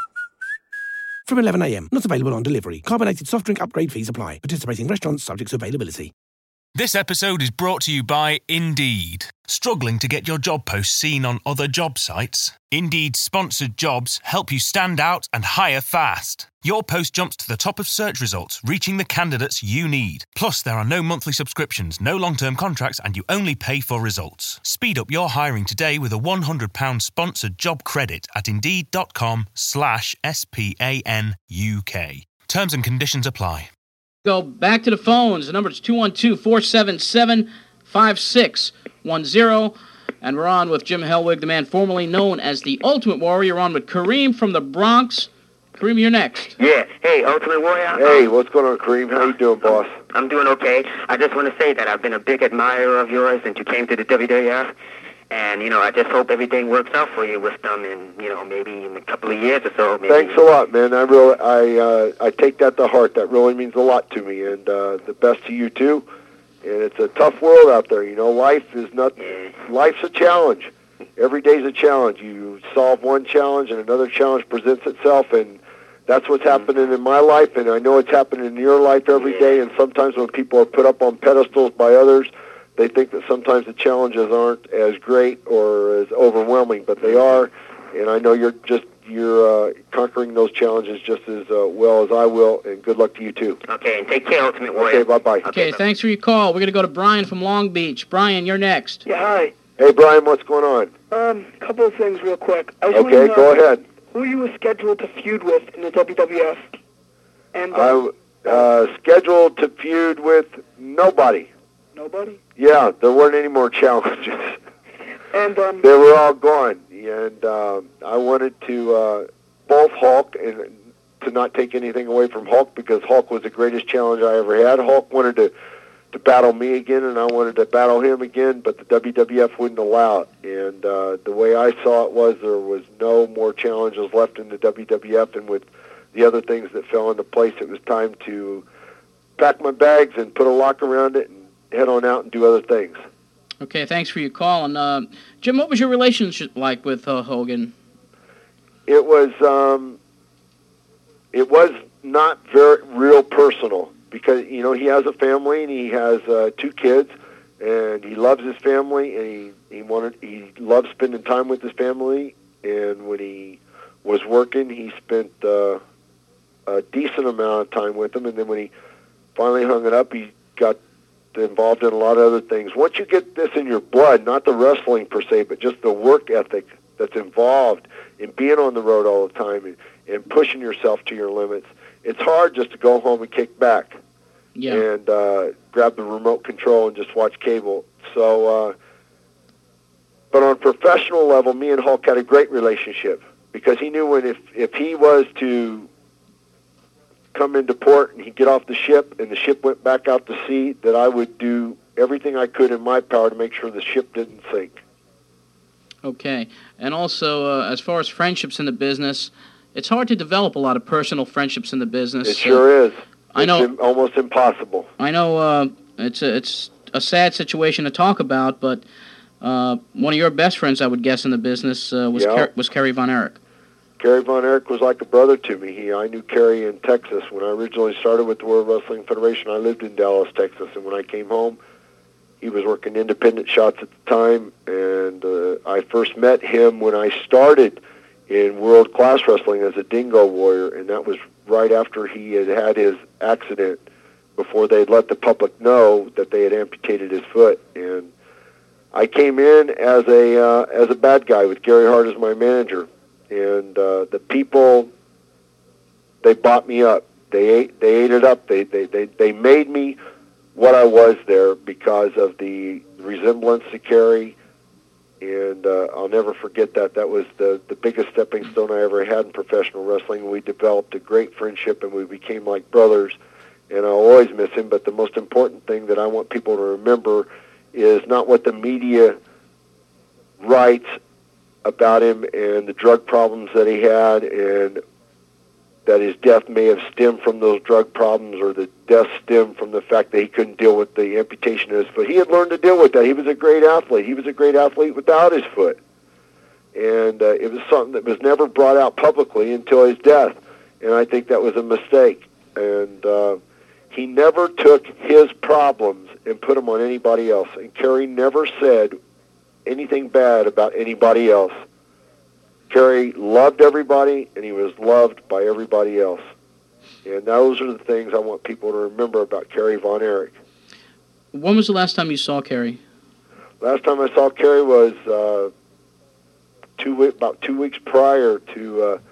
W: From eleven a.m. Not available on delivery. Carbonated soft drink upgrade fees apply. Participating restaurants subject to availability.
X: This episode is brought to you by Indeed. Struggling to get your job post seen on other job sites? Indeed's sponsored jobs help you stand out and hire fast. Your post jumps to the top of search results, reaching the candidates you need. Plus, there are no monthly subscriptions, no long-term contracts, and you only pay for results. Speed up your hiring today with a one hundred pounds sponsored job credit at indeed.com slash S-P-A-N-U-K. Terms and conditions apply.
E: Go back to the phones. The number is two one two, four seven seven, five six one zero. And we're on with Jim Hellwig, the man formerly known as the Ultimate Warrior. We're on with Kareem from the Bronx. Kareem, you're next.
Y: Yeah. Hey, Ultimate Warrior.
O: Hey, what's going on, Kareem? How you doing, boss?
Y: I'm doing okay. I just want to say that I've been a big admirer of yours since you came to the W W F. And, you know, I just hope everything works out for you with them in, you know, maybe in a couple of years or so. Maybe.
O: Thanks a lot, man. I really, I, uh, I take that to heart. That really means a lot to me, and uh, the best to you too. And it's a tough world out there. You know, life is not. Life's a challenge. every day's a challenge. You solve one challenge and another challenge presents itself, and that's what's happening in my life, and I know it's happening in your life every day. And sometimes when people are put up on pedestals by others, they think that sometimes the challenges aren't as great or as overwhelming, but they are. And I know you're just you're uh, conquering those challenges just as uh, well as I will. And good luck to you too.
Y: Okay, and take care, Ultimate Warrior.
O: Okay, bye bye.
E: Okay, thanks for your call. We're going to go to Brian from Long Beach. Brian, you're next.
A: Yeah, hi.
O: Hey, Brian, what's going on?
A: Um, a couple of things real quick. I was
O: Okay,
A: wondering, uh,
O: go ahead.
A: Who you were scheduled to feud with in the W W F? And uh,
O: I w- uh, scheduled to feud with nobody.
A: Nobody?
O: Yeah, there weren't any more challenges.
A: And um,
O: They were all gone, and uh, I wanted to uh, both Hulk and to not take anything away from Hulk because Hulk was the greatest challenge I ever had. Hulk wanted to to battle me again, and I wanted to battle him again, but the W W F wouldn't allow it. And uh, the way I saw it was there was no more challenges left in the W W F, and with the other things that fell into place, it was time to pack my bags and put a lock around it and head on out and do other things.
E: Okay, thanks for your call. And uh, Jim, what was your relationship like with uh, Hogan?
O: It was um, it was not very real personal because you know he has a family and he has uh, two kids and he loves his family and he he wanted he loves spending time with his family, and when he was working he spent uh, a decent amount of time with them, and then when he finally hung it up he got involved in a lot of other things. Once you get this in your blood, not the wrestling per se, but just the work ethic that's involved in being on the road all the time and, and pushing yourself to your limits, it's hard just to go home and kick back
E: yeah.
O: and uh, grab the remote control and just watch cable. So, uh, but on a professional level, me and Hulk had a great relationship because he knew when if, if he was to come into port and he'd get off the ship and the ship went back out to sea, that I would do everything I could in my power to make sure the ship didn't sink.
E: Okay. And also, uh, as far as friendships in the business, it's hard to develop a lot of personal friendships in the business.
O: It sure is.
E: I know.
O: It's im- almost impossible.
E: I know uh, it's, a, it's a sad situation to talk about, but uh, one of your best friends, I would guess, in the business uh, was,
O: Yeah.
E: Ker- was Kerry Von Erich.
O: Kerry Von Erich was like a brother to me. He, I knew Kerry in Texas. When I originally started with the World Wrestling Federation, I lived in Dallas, Texas, and when I came home, he was working independent shots at the time, and uh, I first met him when I started in World Class Wrestling as a Dingo Warrior, and that was right after he had had his accident, before they had let the public know that they had amputated his foot. And I came in as a uh, as a bad guy with Gary Hart as my manager. And uh, the people, they bought me up. They ate, they ate it up. They, they, they, they made me what I was there because of the resemblance to Kerry. And uh, I'll never forget that. That was the, the biggest stepping stone I ever had in professional wrestling. We developed a great friendship, and we became like brothers. And I'll always miss him. But the most important thing that I want people to remember is not what the media writes about him and the drug problems that he had, and that his death may have stemmed from those drug problems, or the death stemmed from the fact that he couldn't deal with the amputation of his foot. He had learned to deal with that. He was a great athlete. He was a great athlete without his foot. And uh, it was something that was never brought out publicly until his death. And I think that was a mistake. And uh, he never took his problems and put them on anybody else. And Kerry never said anything bad about anybody else. Kerry loved everybody, and he was loved by everybody else. And those are the things I want people to remember about Kerry Von Erich.
E: When was the last time you saw Kerry?
O: Last time I saw Kerry was uh, two we- about two weeks prior to uh,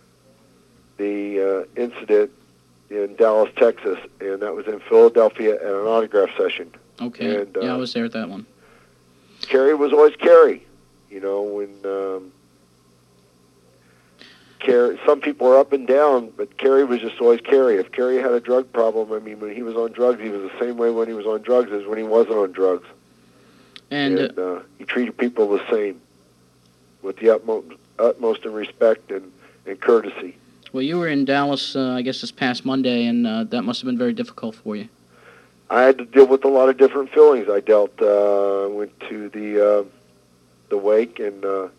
O: the uh, incident in Dallas, Texas, and that was in Philadelphia at an autograph session.
E: Okay.
O: And, uh,
E: yeah, I was there at that one.
O: Kerry was always Kerry. You know, when um, Kerry, some people are up and down, but Kerry was just always Kerry. If Kerry had a drug problem, I mean, when he was on drugs, he was the same way when he was on drugs as when he wasn't on drugs.
E: And,
O: and uh, he treated people the same, with the utmost, utmost in respect and, and courtesy.
E: Well, you were in Dallas, uh, I guess, this past Monday, and uh, that must have been very difficult for you.
O: I had to deal with a lot of different feelings. I dealt, uh, went to the uh, the wake, and uh,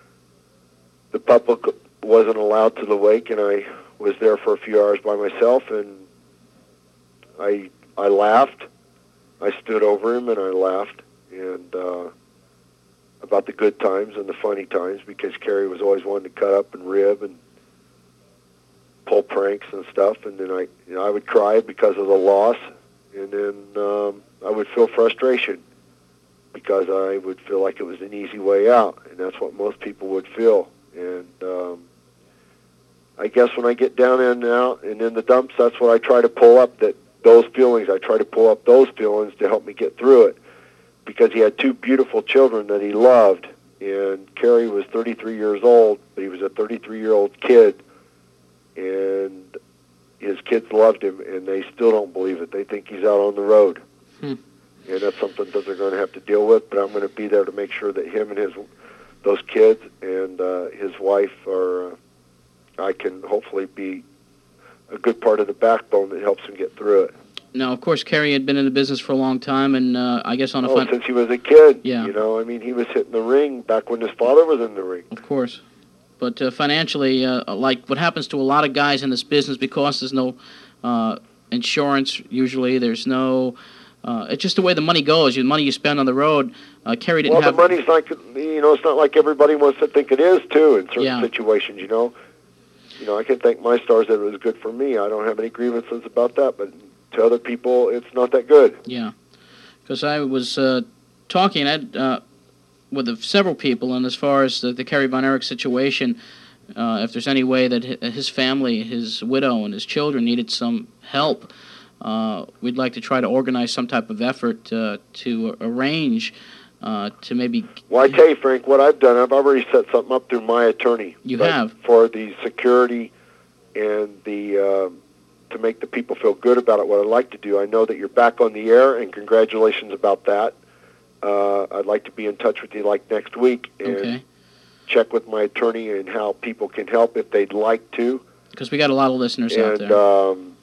O: the public wasn't allowed to the wake, and I was there for a few hours by myself, and I I laughed. I stood over him and I laughed, and uh, about the good times and the funny times, because Kerry was always one to cut up and rib and pull pranks and stuff, and then I, you know, I would cry because of the loss, and then um, I would feel frustration because I would feel like it was an easy way out, and that's what most people would feel. And um, I guess when I get down in and out and in the dumps, that's what I try to pull up, that those feelings. I try to pull up those feelings to help me get through it, because he had two beautiful children that he loved, and Kerry was thirty-three years old, but he was a thirty-three-year-old kid, and his kids loved him, and they still don't believe it. They think he's out on the road.
E: Hmm.
O: And that's something that they're going to have to deal with, but I'm going to be there to make sure that him and his those kids and uh, his wife are, uh, I can hopefully be a good part of the backbone that helps him get through it.
E: Now, of course, Kerry had been in the business for a long time, and uh, I guess on a
O: oh,
E: fun...
O: since he was a kid.
E: Yeah.
O: You know, I mean, he was hitting the ring back when his father was in the ring.
E: Of course. But uh, financially, uh, like what happens to a lot of guys in this business, because there's no uh, insurance usually, there's no... Uh, it's just the way the money goes, the money you spend on the road. Uh, Kerry didn't
O: well,
E: have...
O: Well, the money's like, you know, it's not like everybody wants to think it is, too, in certain
E: yeah.
O: situations, you know. You know, I can thank my stars that it was good for me. I don't have any grievances about that, but to other people, it's not that good.
E: Yeah, because I was uh, talking Ed, uh, with uh, several people, and as far as the, the Kerry Von Erich situation, uh, if there's any way that his family, his widow, and his children needed some help, uh, we'd like to try to organize some type of effort uh, to arrange uh, to maybe...
O: Well, I tell you, Frank, what I've done, I've already set something up through my attorney.
E: You
O: right,
E: have?
O: For the security and the... Uh, to make the people feel good about it, what I'd like to do. I know that you're back on the air, and congratulations about that. Uh, I'd like to be in touch with you like next week and
E: okay.
O: check with my attorney and how people can help if they'd like to.
E: Because we got a lot of listeners
O: and,
E: out there.
O: Um,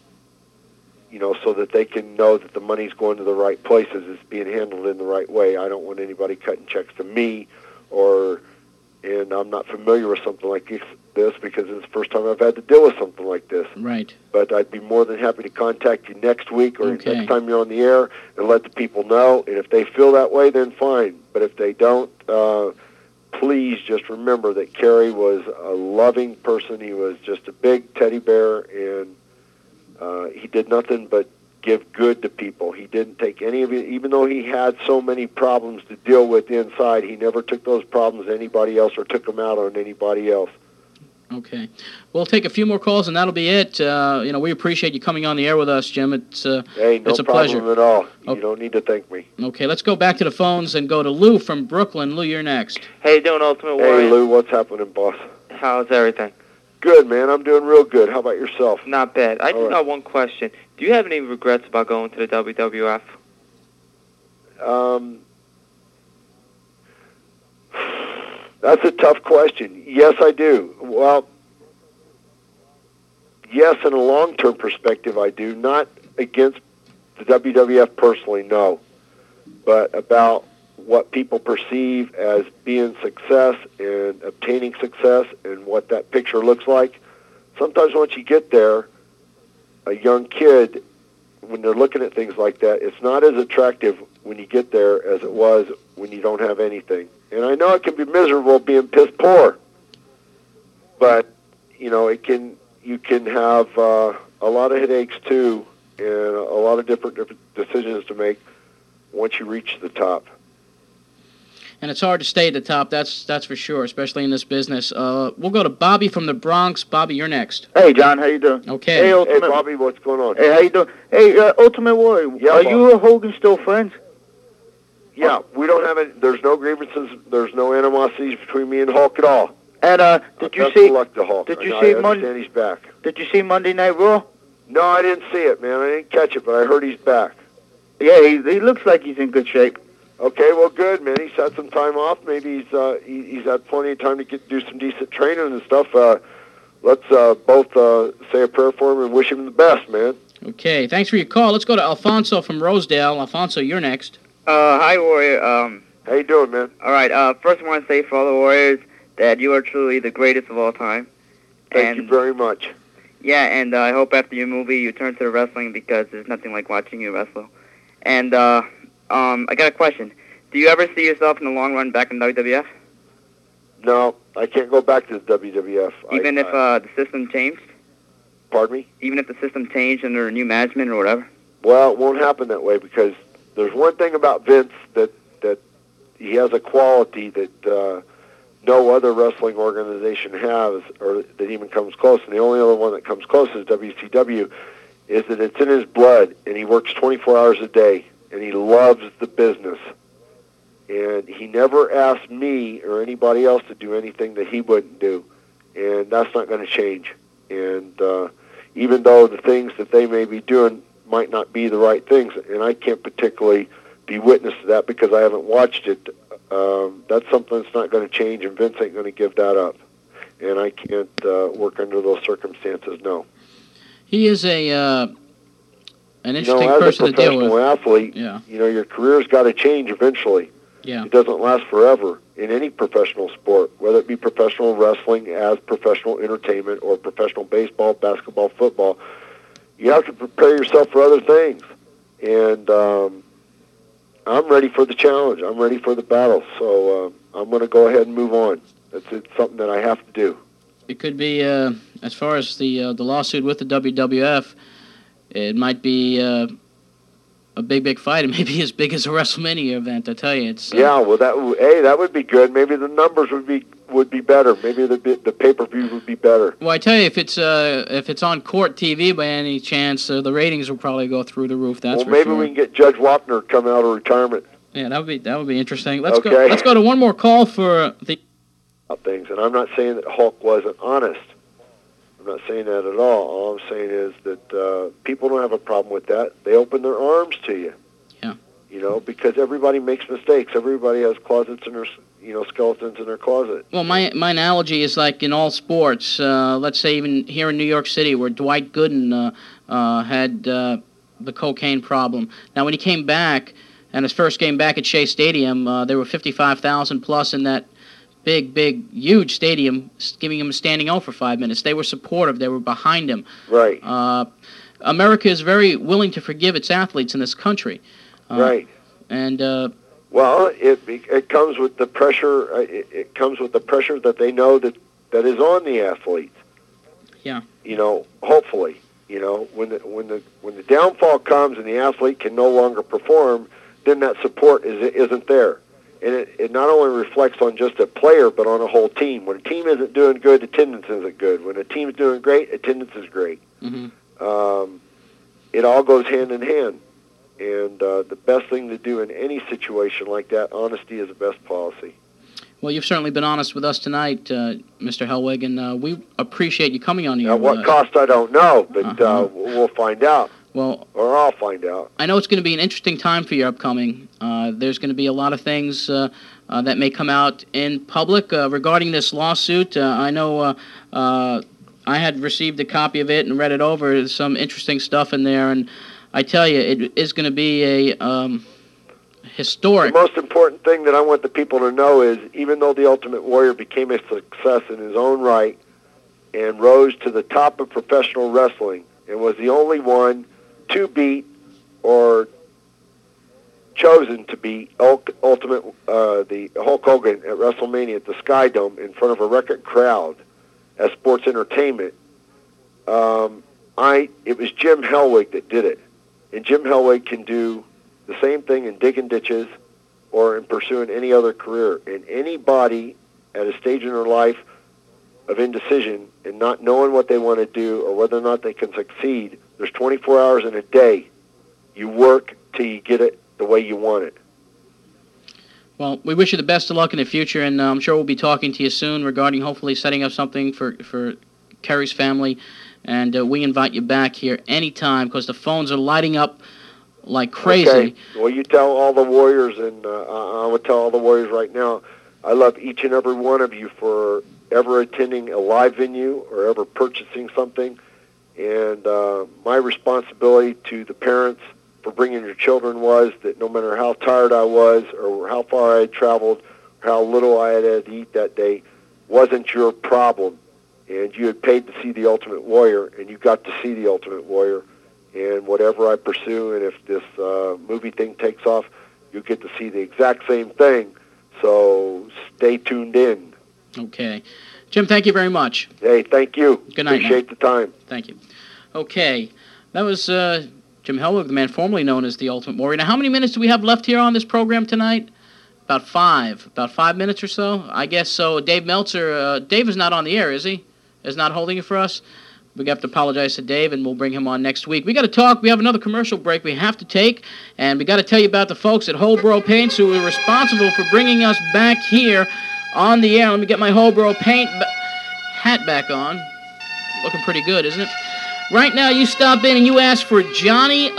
O: you know, so that they can know that the money's going to the right places, it's being handled in the right way. I don't want anybody cutting checks to me, or, and I'm not familiar with something like this, this because it's the first time I've had to deal with something like this.
E: Right.
O: But I'd be more than happy to contact you next week or
E: okay.
O: next time you're on the air and let the people know. And if they feel that way, then fine. But if they don't, uh, please just remember that Kerry was a loving person. He was just a big teddy bear, and uh, he did nothing but give good to people. He didn't take any of it, even though he had so many problems to deal with inside, he never took those problems to anybody else or took them out on anybody else.
E: Okay. We'll take a few more calls, and that'll be it. Uh, you know, we appreciate you coming on the air with us, Jim. It's, uh,
O: hey, no
E: it's a
O: problem
E: pleasure.
O: at all. You
E: okay.
O: don't need to thank me.
E: Okay, let's go back to the phones and go to Lou from Brooklyn. Lou, you're next.
B: How you doing, Ultimate Warrior?
O: Hey, Lou, what's happening, boss?
B: How's everything?
O: Good, man. I'm doing real good. How about yourself?
B: Not bad. I
O: all
B: just
O: right.
B: got one question. Do you have any regrets about going to the W W F?
O: Um... That's a tough question. Yes, I do. Well, yes, in a long-term perspective, I do. Not against the W W F personally, no. But about what people perceive as being success and obtaining success and what that picture looks like. Sometimes once you get there, a young kid, when they're looking at things like that, it's not as attractive when you get there as it was when you don't have anything. And I know it can be miserable being piss poor, but you know it can. You can have uh, a lot of headaches too, and a lot of different, different decisions to make once you reach the top.
E: And it's hard to stay at the top. That's that's for sure, especially in this business. Uh, we'll go to Bobby from the Bronx. Bobby, you're next.
C: Hey, John, how you doing?
E: Okay.
C: Hey, Ultimate.
O: Hey, Bobby, what's going on?
C: Hey, how you doing? Hey, uh, Ultimate Warrior,
O: yeah,
C: are
O: boss.
C: you and Hogan still friends?
O: Yeah, we don't have any. There's no grievances. There's no animosities between me and Hulk at all.
C: And uh, did you
O: Best
C: see?
O: of luck to Hulk.
C: Did you
O: I,
C: see
O: I
C: Monday?
O: understand he's back.
C: Did you see Monday Night Raw?
O: No, I didn't see it, man. I didn't catch it, but I heard he's back.
C: Yeah, he, he looks like he's in good shape.
O: Okay, well, good, man. He's had some time off. Maybe he's uh, he, he's had plenty of time to get do some decent training and stuff. Uh, let's uh, both uh, say a prayer for him and wish him the best, man.
E: Okay, thanks for your call. Let's go to Alfonso from Rosedale. Alfonso, you're next.
D: Uh, hi, Warrior. Um,
O: How you doing, man?
D: All right. Uh, first, I want to say for all the Warriors that you are truly the greatest of all time.
O: Thank
D: and,
O: you very much.
D: Yeah, and uh, I hope after your movie you turn to the wrestling because there's nothing like watching you wrestle. And uh, um, I got a question. Do you ever see yourself in the long run back in W W F?
O: No, I can't go back to the W W F.
D: Even
O: I,
D: if uh, the system changed?
O: Pardon me?
D: Even if the system changed under new management or whatever?
O: Well, it won't happen that way because there's one thing about Vince that that he has a quality that uh, no other wrestling organization has, or that even comes close. And the only other one that comes close is W C W. Is that it's in his blood, and he works twenty-four hours a day, and he loves the business. And he never asked me or anybody else to do anything that he wouldn't do, and that's not going to change. And uh, even though the things that they may be doing might not be the right things, and I can't particularly be witness to that because I haven't watched it, um, that's something that's not going to change, and Vince ain't going to give that up. And I can't uh, work under those circumstances, no.
E: He is a uh, an
O: You
E: interesting
O: know, as
E: person
O: a
E: to deal with.
O: professional athlete,
E: Yeah.
O: you know, your career's got to change eventually.
E: Yeah.
O: It doesn't last forever in any professional sport, whether it be professional wrestling as professional entertainment or professional baseball, basketball, football. You have to prepare yourself for other things. And um, I'm ready for the challenge. I'm ready for the battle. So uh, I'm going to go ahead and move on. It's, it's something that I have to do.
E: It could be, uh, as far as the uh, the lawsuit with the W W F, it might be uh, a big, big fight. It may be as big as a WrestleMania event. I tell you, it's uh,
O: Yeah, well, that w- hey, that would be good. Maybe the numbers would be would be better. Maybe the bi- the pay per view would be better.
E: Well, I tell you, if it's uh, if it's on court T V by any chance, uh, the ratings will probably go through the roof. That's
O: well,
E: for
O: maybe
E: sure.
O: we can get Judge Wapner coming out of retirement.
E: Yeah, that would be that would be interesting. Let's go.
O: Okay.
E: Let's go to one more call for the.
O: Things, and I'm not saying that Hulk wasn't honest. I'm not saying that at all. All I'm saying is that uh, people don't have a problem with that. They open their arms to you.
E: Yeah.
O: You know, because everybody makes mistakes. Everybody has closets in their, you know, skeletons in their closet.
E: Well, my my analogy is like in all sports. Uh, let's say even here in New York City, where Dwight Gooden uh, uh, had uh, the cocaine problem. Now, when he came back, and his first game back at Shea Stadium, uh, there were fifty-five thousand plus in that big, big, huge stadium, giving him a standing O for five minutes. They were supportive. They were behind him.
O: Right.
E: Uh, America is very willing to forgive its athletes in this country. Uh,
O: Right.
E: And uh,
O: Well, it it comes with the pressure. uh, It, it comes with the pressure that they know that that is on the athletes.
E: yeah,
O: You know, hopefully, you know, when the when the when the downfall comes and the athlete can no longer perform, then that support is isn't there. And it, it not only reflects on just a player, but on a whole team. When a team isn't doing good, attendance isn't good. When a team's doing great, attendance is great.
E: mm-hmm.
O: Um, it all goes hand in hand. And uh, the best thing to do in any situation like that, honesty is the best policy.
E: Well, you've certainly been honest with us tonight, uh, Mister Hellwig, and uh, we appreciate you coming on here.
O: At what
E: uh,
O: cost, I don't know, but
E: uh-huh.
O: uh, we'll find out.
E: Well,
O: or I'll find out.
E: I know it's going to be an interesting time for your upcoming. Uh, there's going to be a lot of things uh, uh, that may come out in public uh, regarding this lawsuit. Uh, I know uh, uh, I had received a copy of it and read it over. There's some interesting stuff in there, and I tell you, it is going to be a um, historic.
O: The most important thing that I want the people to know is even though the Ultimate Warrior became a success in his own right and rose to the top of professional wrestling and was the only one to beat or chosen to beat Ultimate uh, the Hulk Hogan at WrestleMania at the Sky Dome in front of a record crowd as sports entertainment, um, I it was Jim Hellwig that did it. And Jim Hellwig can do the same thing in digging ditches or in pursuing any other career. And anybody at a stage in their life of indecision and not knowing what they want to do or whether or not they can succeed, there's twenty-four hours in a day. You work till you get it the way you want it.
E: Well, we wish you the best of luck in the future, and uh, I'm sure we'll be talking to you soon regarding hopefully setting up something for, for Kerry's family. And uh, we invite you back here anytime because the phones are lighting up like crazy.
O: Okay. Well, you tell all the Warriors, and uh, I would tell all the Warriors right now, I love each and every one of you for ever attending a live venue or ever purchasing something. And uh, my responsibility to the parents for bringing your children was that no matter how tired I was or how far I had traveled, or how little I had had to eat that day, wasn't your problem. And you had paid to see The Ultimate Warrior, and you got to see The Ultimate Warrior. And whatever I pursue, and if this uh, movie thing takes off, you get to see the exact same thing. So stay tuned in.
E: Okay. Jim, thank you very much.
O: Hey, thank you.
E: Good night.
O: Appreciate
E: now.
O: the time.
E: Thank you. Okay. That was uh, Jim Hellwig, the man formerly known as The Ultimate Warrior. Now, how many minutes do we have left here on this program tonight? About five. About five minutes or so? I guess so. Dave Meltzer, uh, Dave is not on the air, is he? Is not holding it for us? We have to apologize to Dave, and we'll bring him on next week. We got to talk. We have another commercial break we have to take, and we got to tell you about the folks at Holbro Paints who are responsible for bringing us back here on the air. Let me get my Holbro Paint ba- hat back on. Looking pretty good, isn't it? Right now, you stop in and you ask for Johnny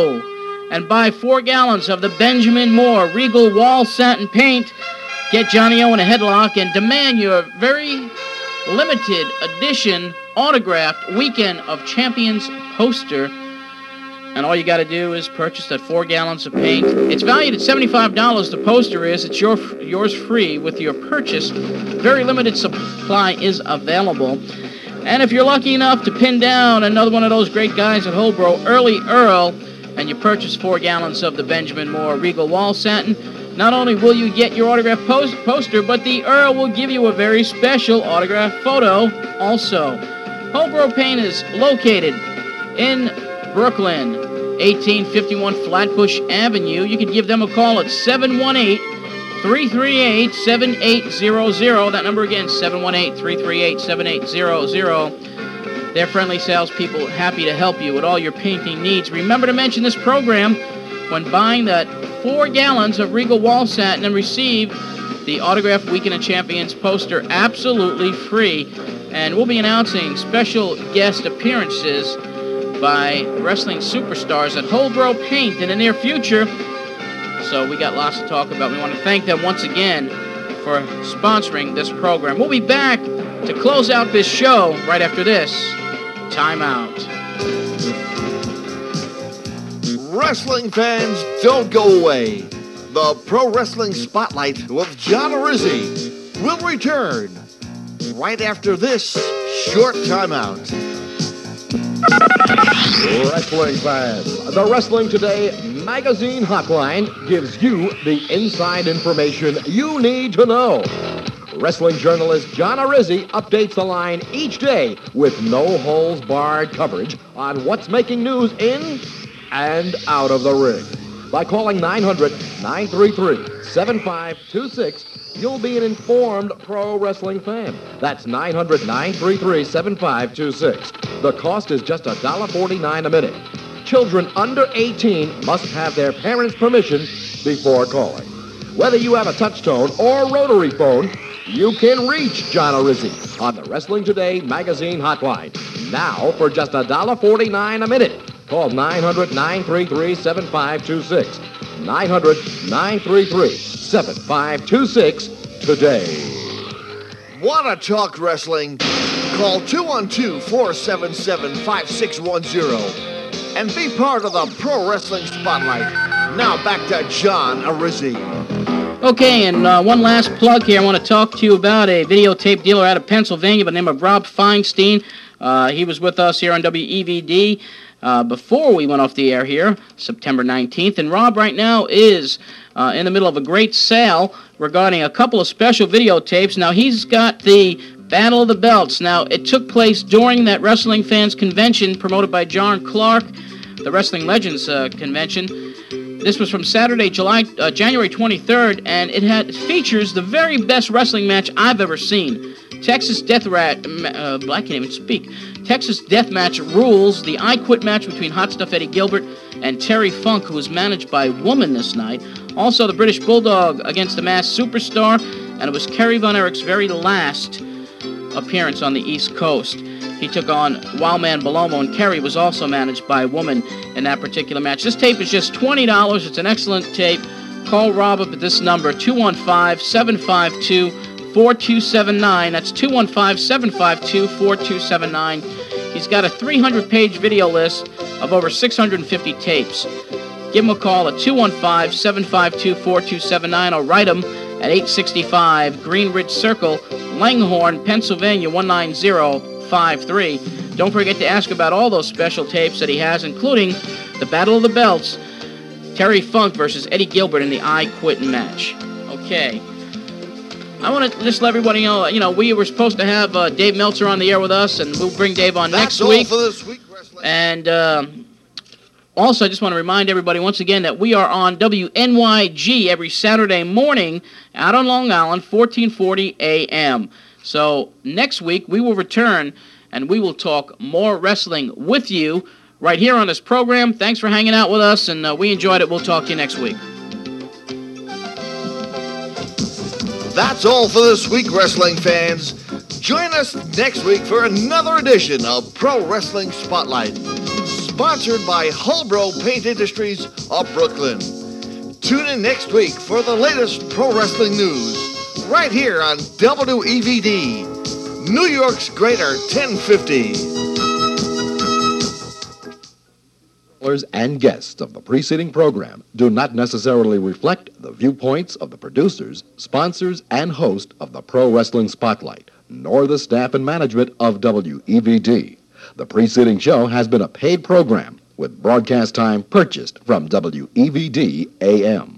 E: O and buy four gallons of the Benjamin Moore Regal Wall Satin Paint. Get Johnny O in a headlock and demand your very limited edition autographed Weekend of Champions poster. And all you got to do is purchase that four gallons of paint. It's valued at seventy-five dollars. The poster is. It's your yours free with your purchase. Very limited supply is available. And if you're lucky enough to pin down another one of those great guys at Holbro, Early Earl, and you purchase four gallons of the Benjamin Moore Regal Wall Satin, not only will you get your autographed post- poster, but the Earl will give you a very special autographed photo also. Holbro Paint is located in Brooklyn, eighteen fifty-one Flatbush Avenue. You can give them a call at seven one eight, three three eight, seven eight zero zero. That number again, seven one eight, three three eight, seven eight zero zero. They're friendly salespeople, happy to help you with all your painting needs. Remember to mention this program when buying that four gallons of Regal Wall Satin and receive the autographed Weekend of Champions poster absolutely free. And we'll be announcing special guest appearances by wrestling superstars at Holbro Paint in the near future. So we got lots to talk about. We want to thank them once again for sponsoring this program. We'll be back to close out this show right after this. Time out.
F: Wrestling fans, don't go away. The Pro Wrestling Spotlight with John Arizzi will return right after this short timeout.
G: Wrestling fans, the Wrestling Today magazine hotline gives you the inside information you need to know. Wrestling journalist John Arizzi updates the line each day with no-holds-barred coverage on what's making news in and out of the ring. By calling nine hundred, nine three three, seven five two six, you'll be an informed pro wrestling fan. That's nine hundred, nine three three, seven five two six. The cost is just one dollar forty-nine a minute. Children under eighteen must have their parents' permission before calling. Whether you have a touch-tone or rotary phone, you can reach John Arizzi on the Wrestling Today magazine hotline. Now for just one dollar forty-nine a minute. Call nine hundred, nine three three, seven five two six. nine hundred, nine three three, seven five two six today.
F: Want to talk wrestling? Call two one two, four seven seven, five six one zero and be part of the Pro Wrestling Spotlight. Now back to John Arizzi.
E: Okay, and uh, one last plug here. I want to talk to you about a videotape dealer out of Pennsylvania by the name of Rob Feinstein. Uh, he was with us here on W E V D uh, before we went off the air here, September nineteenth. And Rob right now is uh, in the middle of a great sale regarding a couple of special videotapes. Now, he's got the Battle of the Belts. Now, it took place during that Wrestling Fans Convention promoted by John Clark, the Wrestling Legends uh, Convention. This was from Saturday, July, uh, January twenty-third, and it had features the very best wrestling match I've ever seen. Texas Death Rat, uh, I can't even speak. Texas Death Match Rules, the I Quit match between Hot Stuff Eddie Gilbert and Terry Funk, who was managed by Woman this night. Also, the British Bulldog against the Masked Superstar, and it was Kerry Von Erich's very last appearance on the East Coast. He took on Wildman Belomo, and Kerry was also managed by Woman in that particular match. This tape is just twenty dollars. It's an excellent tape. Call Rob up at this number, two one five, seven five two, four two seven nine. That's two one five, seven five two, four two seven nine. He's got a three hundred page video list of over six hundred fifty tapes. give them a call at two one five, seven five two, four two seven nine or write them at eight sixty-five Greenridge Circle, Langhorne, Pennsylvania one nine zero five three. Don't forget to ask about all those special tapes that he has, including the Battle of the Belts, Terry Funk versus Eddie Gilbert in the I Quit match. Okay. I want to just let everybody know, you know, we were supposed to have uh, Dave Meltzer on the air with us, and we'll bring Dave on
F: That's
E: next
F: all
E: week.
F: for this week, Wrestling.
E: And uh, also, I just want to remind everybody once again that we are on W N Y G every Saturday morning out on Long Island, fourteen forty A M. So next week, we will return, and we will talk more wrestling with you right here on this program. Thanks for hanging out with us, and uh, we enjoyed it. We'll talk to you next week.
F: That's all for this week, wrestling fans. Join us next week for another edition of Pro Wrestling Spotlight, sponsored by Hulbro Paint Industries of Brooklyn. Tune in next week for the latest pro wrestling news, right here on W E V D, New York's Greater ten fifty.
G: And guests of the preceding program do not necessarily reflect the viewpoints of the producers, sponsors, and host of the Pro Wrestling Spotlight, nor the staff and management of W E V D. The preceding show has been a paid program with broadcast time purchased from W E V D A M.